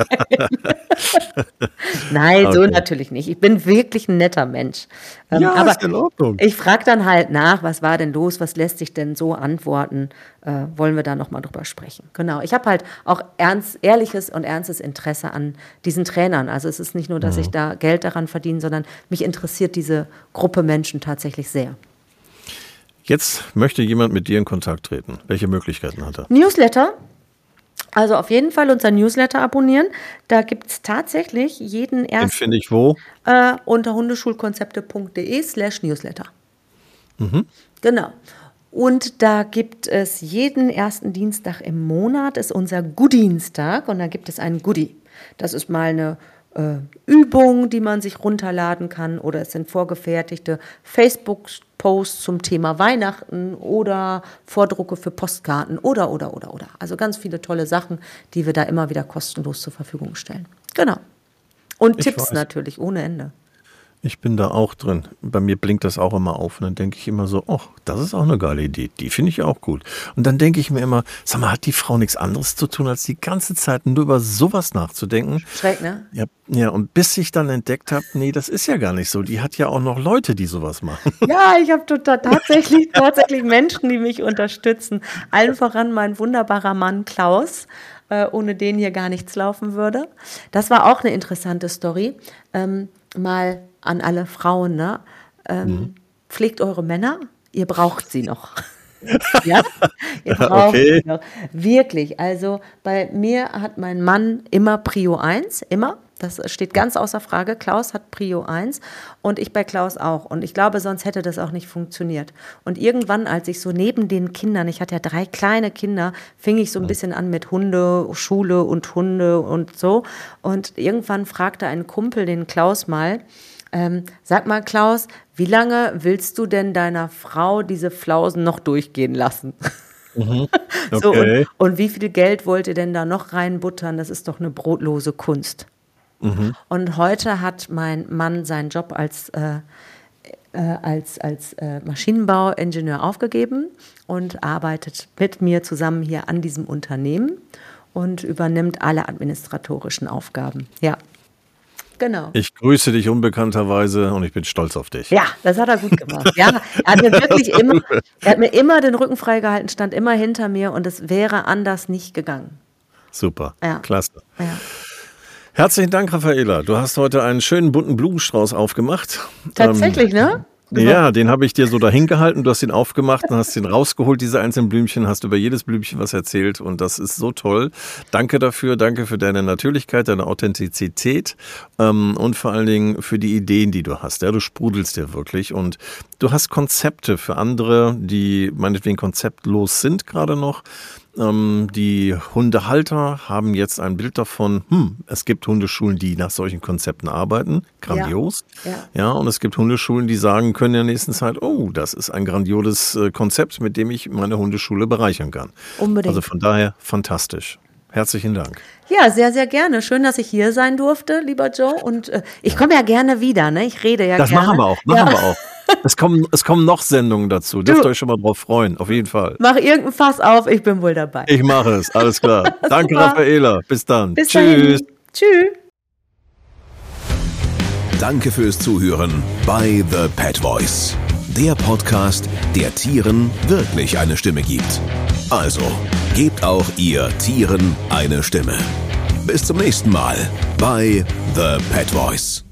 [SPEAKER 2] Nein, okay. So natürlich nicht. Ich bin wirklich ein netter Mensch. Aber
[SPEAKER 3] ist in Ordnung.
[SPEAKER 2] Ich frage dann halt nach, was war denn los, was lässt sich denn so antworten, wollen wir da nochmal drüber sprechen. Genau, ich habe halt auch ehrliches und ernstes Interesse an diesen Trainern. Also es ist nicht nur, dass ich da Geld daran verdiene, sondern mich interessiert diese Gruppe Menschen tatsächlich sehr.
[SPEAKER 3] Jetzt möchte jemand mit dir in Kontakt treten. Welche Möglichkeiten hat er?
[SPEAKER 2] Newsletter. Also auf jeden Fall unser Newsletter abonnieren. Da gibt es tatsächlich jeden ersten.
[SPEAKER 3] Den finde ich wo?
[SPEAKER 2] Unter hundeschulkonzepte.de/Newsletter. Genau. Und da gibt es jeden ersten Dienstag im Monat, ist unser Goodienstag. Und da gibt es einen Goodie. Das ist mal eine Übung, die man sich runterladen kann. Oder es sind vorgefertigte Facebook-Posts zum Thema Weihnachten oder Vordrucke für Postkarten oder. Also ganz viele tolle Sachen, die wir da immer wieder kostenlos zur Verfügung stellen. Genau. Und Tipps natürlich ohne Ende.
[SPEAKER 3] Ich bin da auch drin. Bei mir blinkt das auch immer auf. Und dann denke ich immer so, das ist auch eine geile Idee. Die finde ich auch gut. Und dann denke ich mir immer, sag mal, hat die Frau nichts anderes zu tun, als die ganze Zeit nur über sowas nachzudenken?
[SPEAKER 2] Schräg, ne?
[SPEAKER 3] Ja, und bis ich dann entdeckt habe, nee, das ist ja gar nicht so. Die hat ja auch noch Leute, die sowas machen.
[SPEAKER 2] Ja, ich habe tatsächlich Menschen, die mich unterstützen. Allen voran mein wunderbarer Mann Klaus, ohne den hier gar nichts laufen würde. Das war auch eine interessante Story. Mal an alle Frauen, ne? Pflegt eure Männer, ihr braucht sie noch. Ja? Ihr braucht sie noch. Wirklich, also bei mir hat mein Mann immer Prio 1, immer. Das steht ganz außer Frage. Klaus hat Prio 1 und ich bei Klaus auch. Und ich glaube, sonst hätte das auch nicht funktioniert. Und irgendwann, als ich so neben den Kindern, ich hatte ja 3 kleine Kinder, fing ich so ein bisschen an mit Hunde, Schule und Hunde und so. Und irgendwann fragte ein Kumpel den Klaus mal, sag mal Klaus, wie lange willst du denn deiner Frau diese Flausen noch durchgehen lassen?
[SPEAKER 3] Okay.
[SPEAKER 2] So, und wie viel Geld wollt ihr denn da noch reinbuttern? Das ist doch eine brotlose Kunst. Und heute hat mein Mann seinen Job als Maschinenbauingenieur aufgegeben und arbeitet mit mir zusammen hier an diesem Unternehmen und übernimmt alle administratorischen Aufgaben. Ja. Genau.
[SPEAKER 3] Ich grüße dich unbekannterweise und ich bin stolz auf dich.
[SPEAKER 2] Ja, das hat er gut gemacht. Ja, er hat mir immer den Rücken freigehalten, stand immer hinter mir und es wäre anders nicht gegangen.
[SPEAKER 3] Super,
[SPEAKER 2] ja.
[SPEAKER 3] Klasse.
[SPEAKER 2] Ja.
[SPEAKER 3] Herzlichen Dank, Raffaella. Du hast heute einen schönen bunten Blumenstrauß aufgemacht.
[SPEAKER 2] Tatsächlich, ne?
[SPEAKER 3] Ja, den habe ich dir so dahin gehalten, du hast ihn aufgemacht und hast ihn rausgeholt, diese einzelnen Blümchen, hast über jedes Blümchen was erzählt und das ist so toll. Danke dafür, danke für deine Natürlichkeit, deine Authentizität und vor allen Dingen für die Ideen, die du hast. Ja, du sprudelst ja wirklich und du hast Konzepte für andere, die meinetwegen konzeptlos sind gerade noch. Die Hundehalter haben jetzt ein Bild davon, es gibt Hundeschulen, die nach solchen Konzepten arbeiten. Grandios. Ja, und es gibt Hundeschulen, die sagen können in der nächsten Zeit, das ist ein grandioses Konzept, mit dem ich meine Hundeschule bereichern kann.
[SPEAKER 2] Unbedingt.
[SPEAKER 3] Also von daher fantastisch. Herzlichen Dank.
[SPEAKER 2] Ja, sehr, sehr gerne. Schön, dass ich hier sein durfte, lieber Joe. Und ich komme ja gerne wieder, ne? Ich rede ja
[SPEAKER 3] das
[SPEAKER 2] gerne.
[SPEAKER 3] Das machen wir auch. Es kommen noch Sendungen dazu. Dürft ihr euch schon mal drauf freuen, auf jeden Fall.
[SPEAKER 2] Mach irgendein Fass auf, ich bin wohl dabei.
[SPEAKER 3] Ich mache es, alles klar. Danke, Raffaella. Bis dann.
[SPEAKER 2] Bis
[SPEAKER 3] Tschüss.
[SPEAKER 2] Dahin. Tschüss.
[SPEAKER 1] Danke fürs Zuhören bei The Pet Voice. Der Podcast, der Tieren wirklich eine Stimme gibt. Also, gebt auch ihr Tieren eine Stimme. Bis zum nächsten Mal bei The Pet Voice.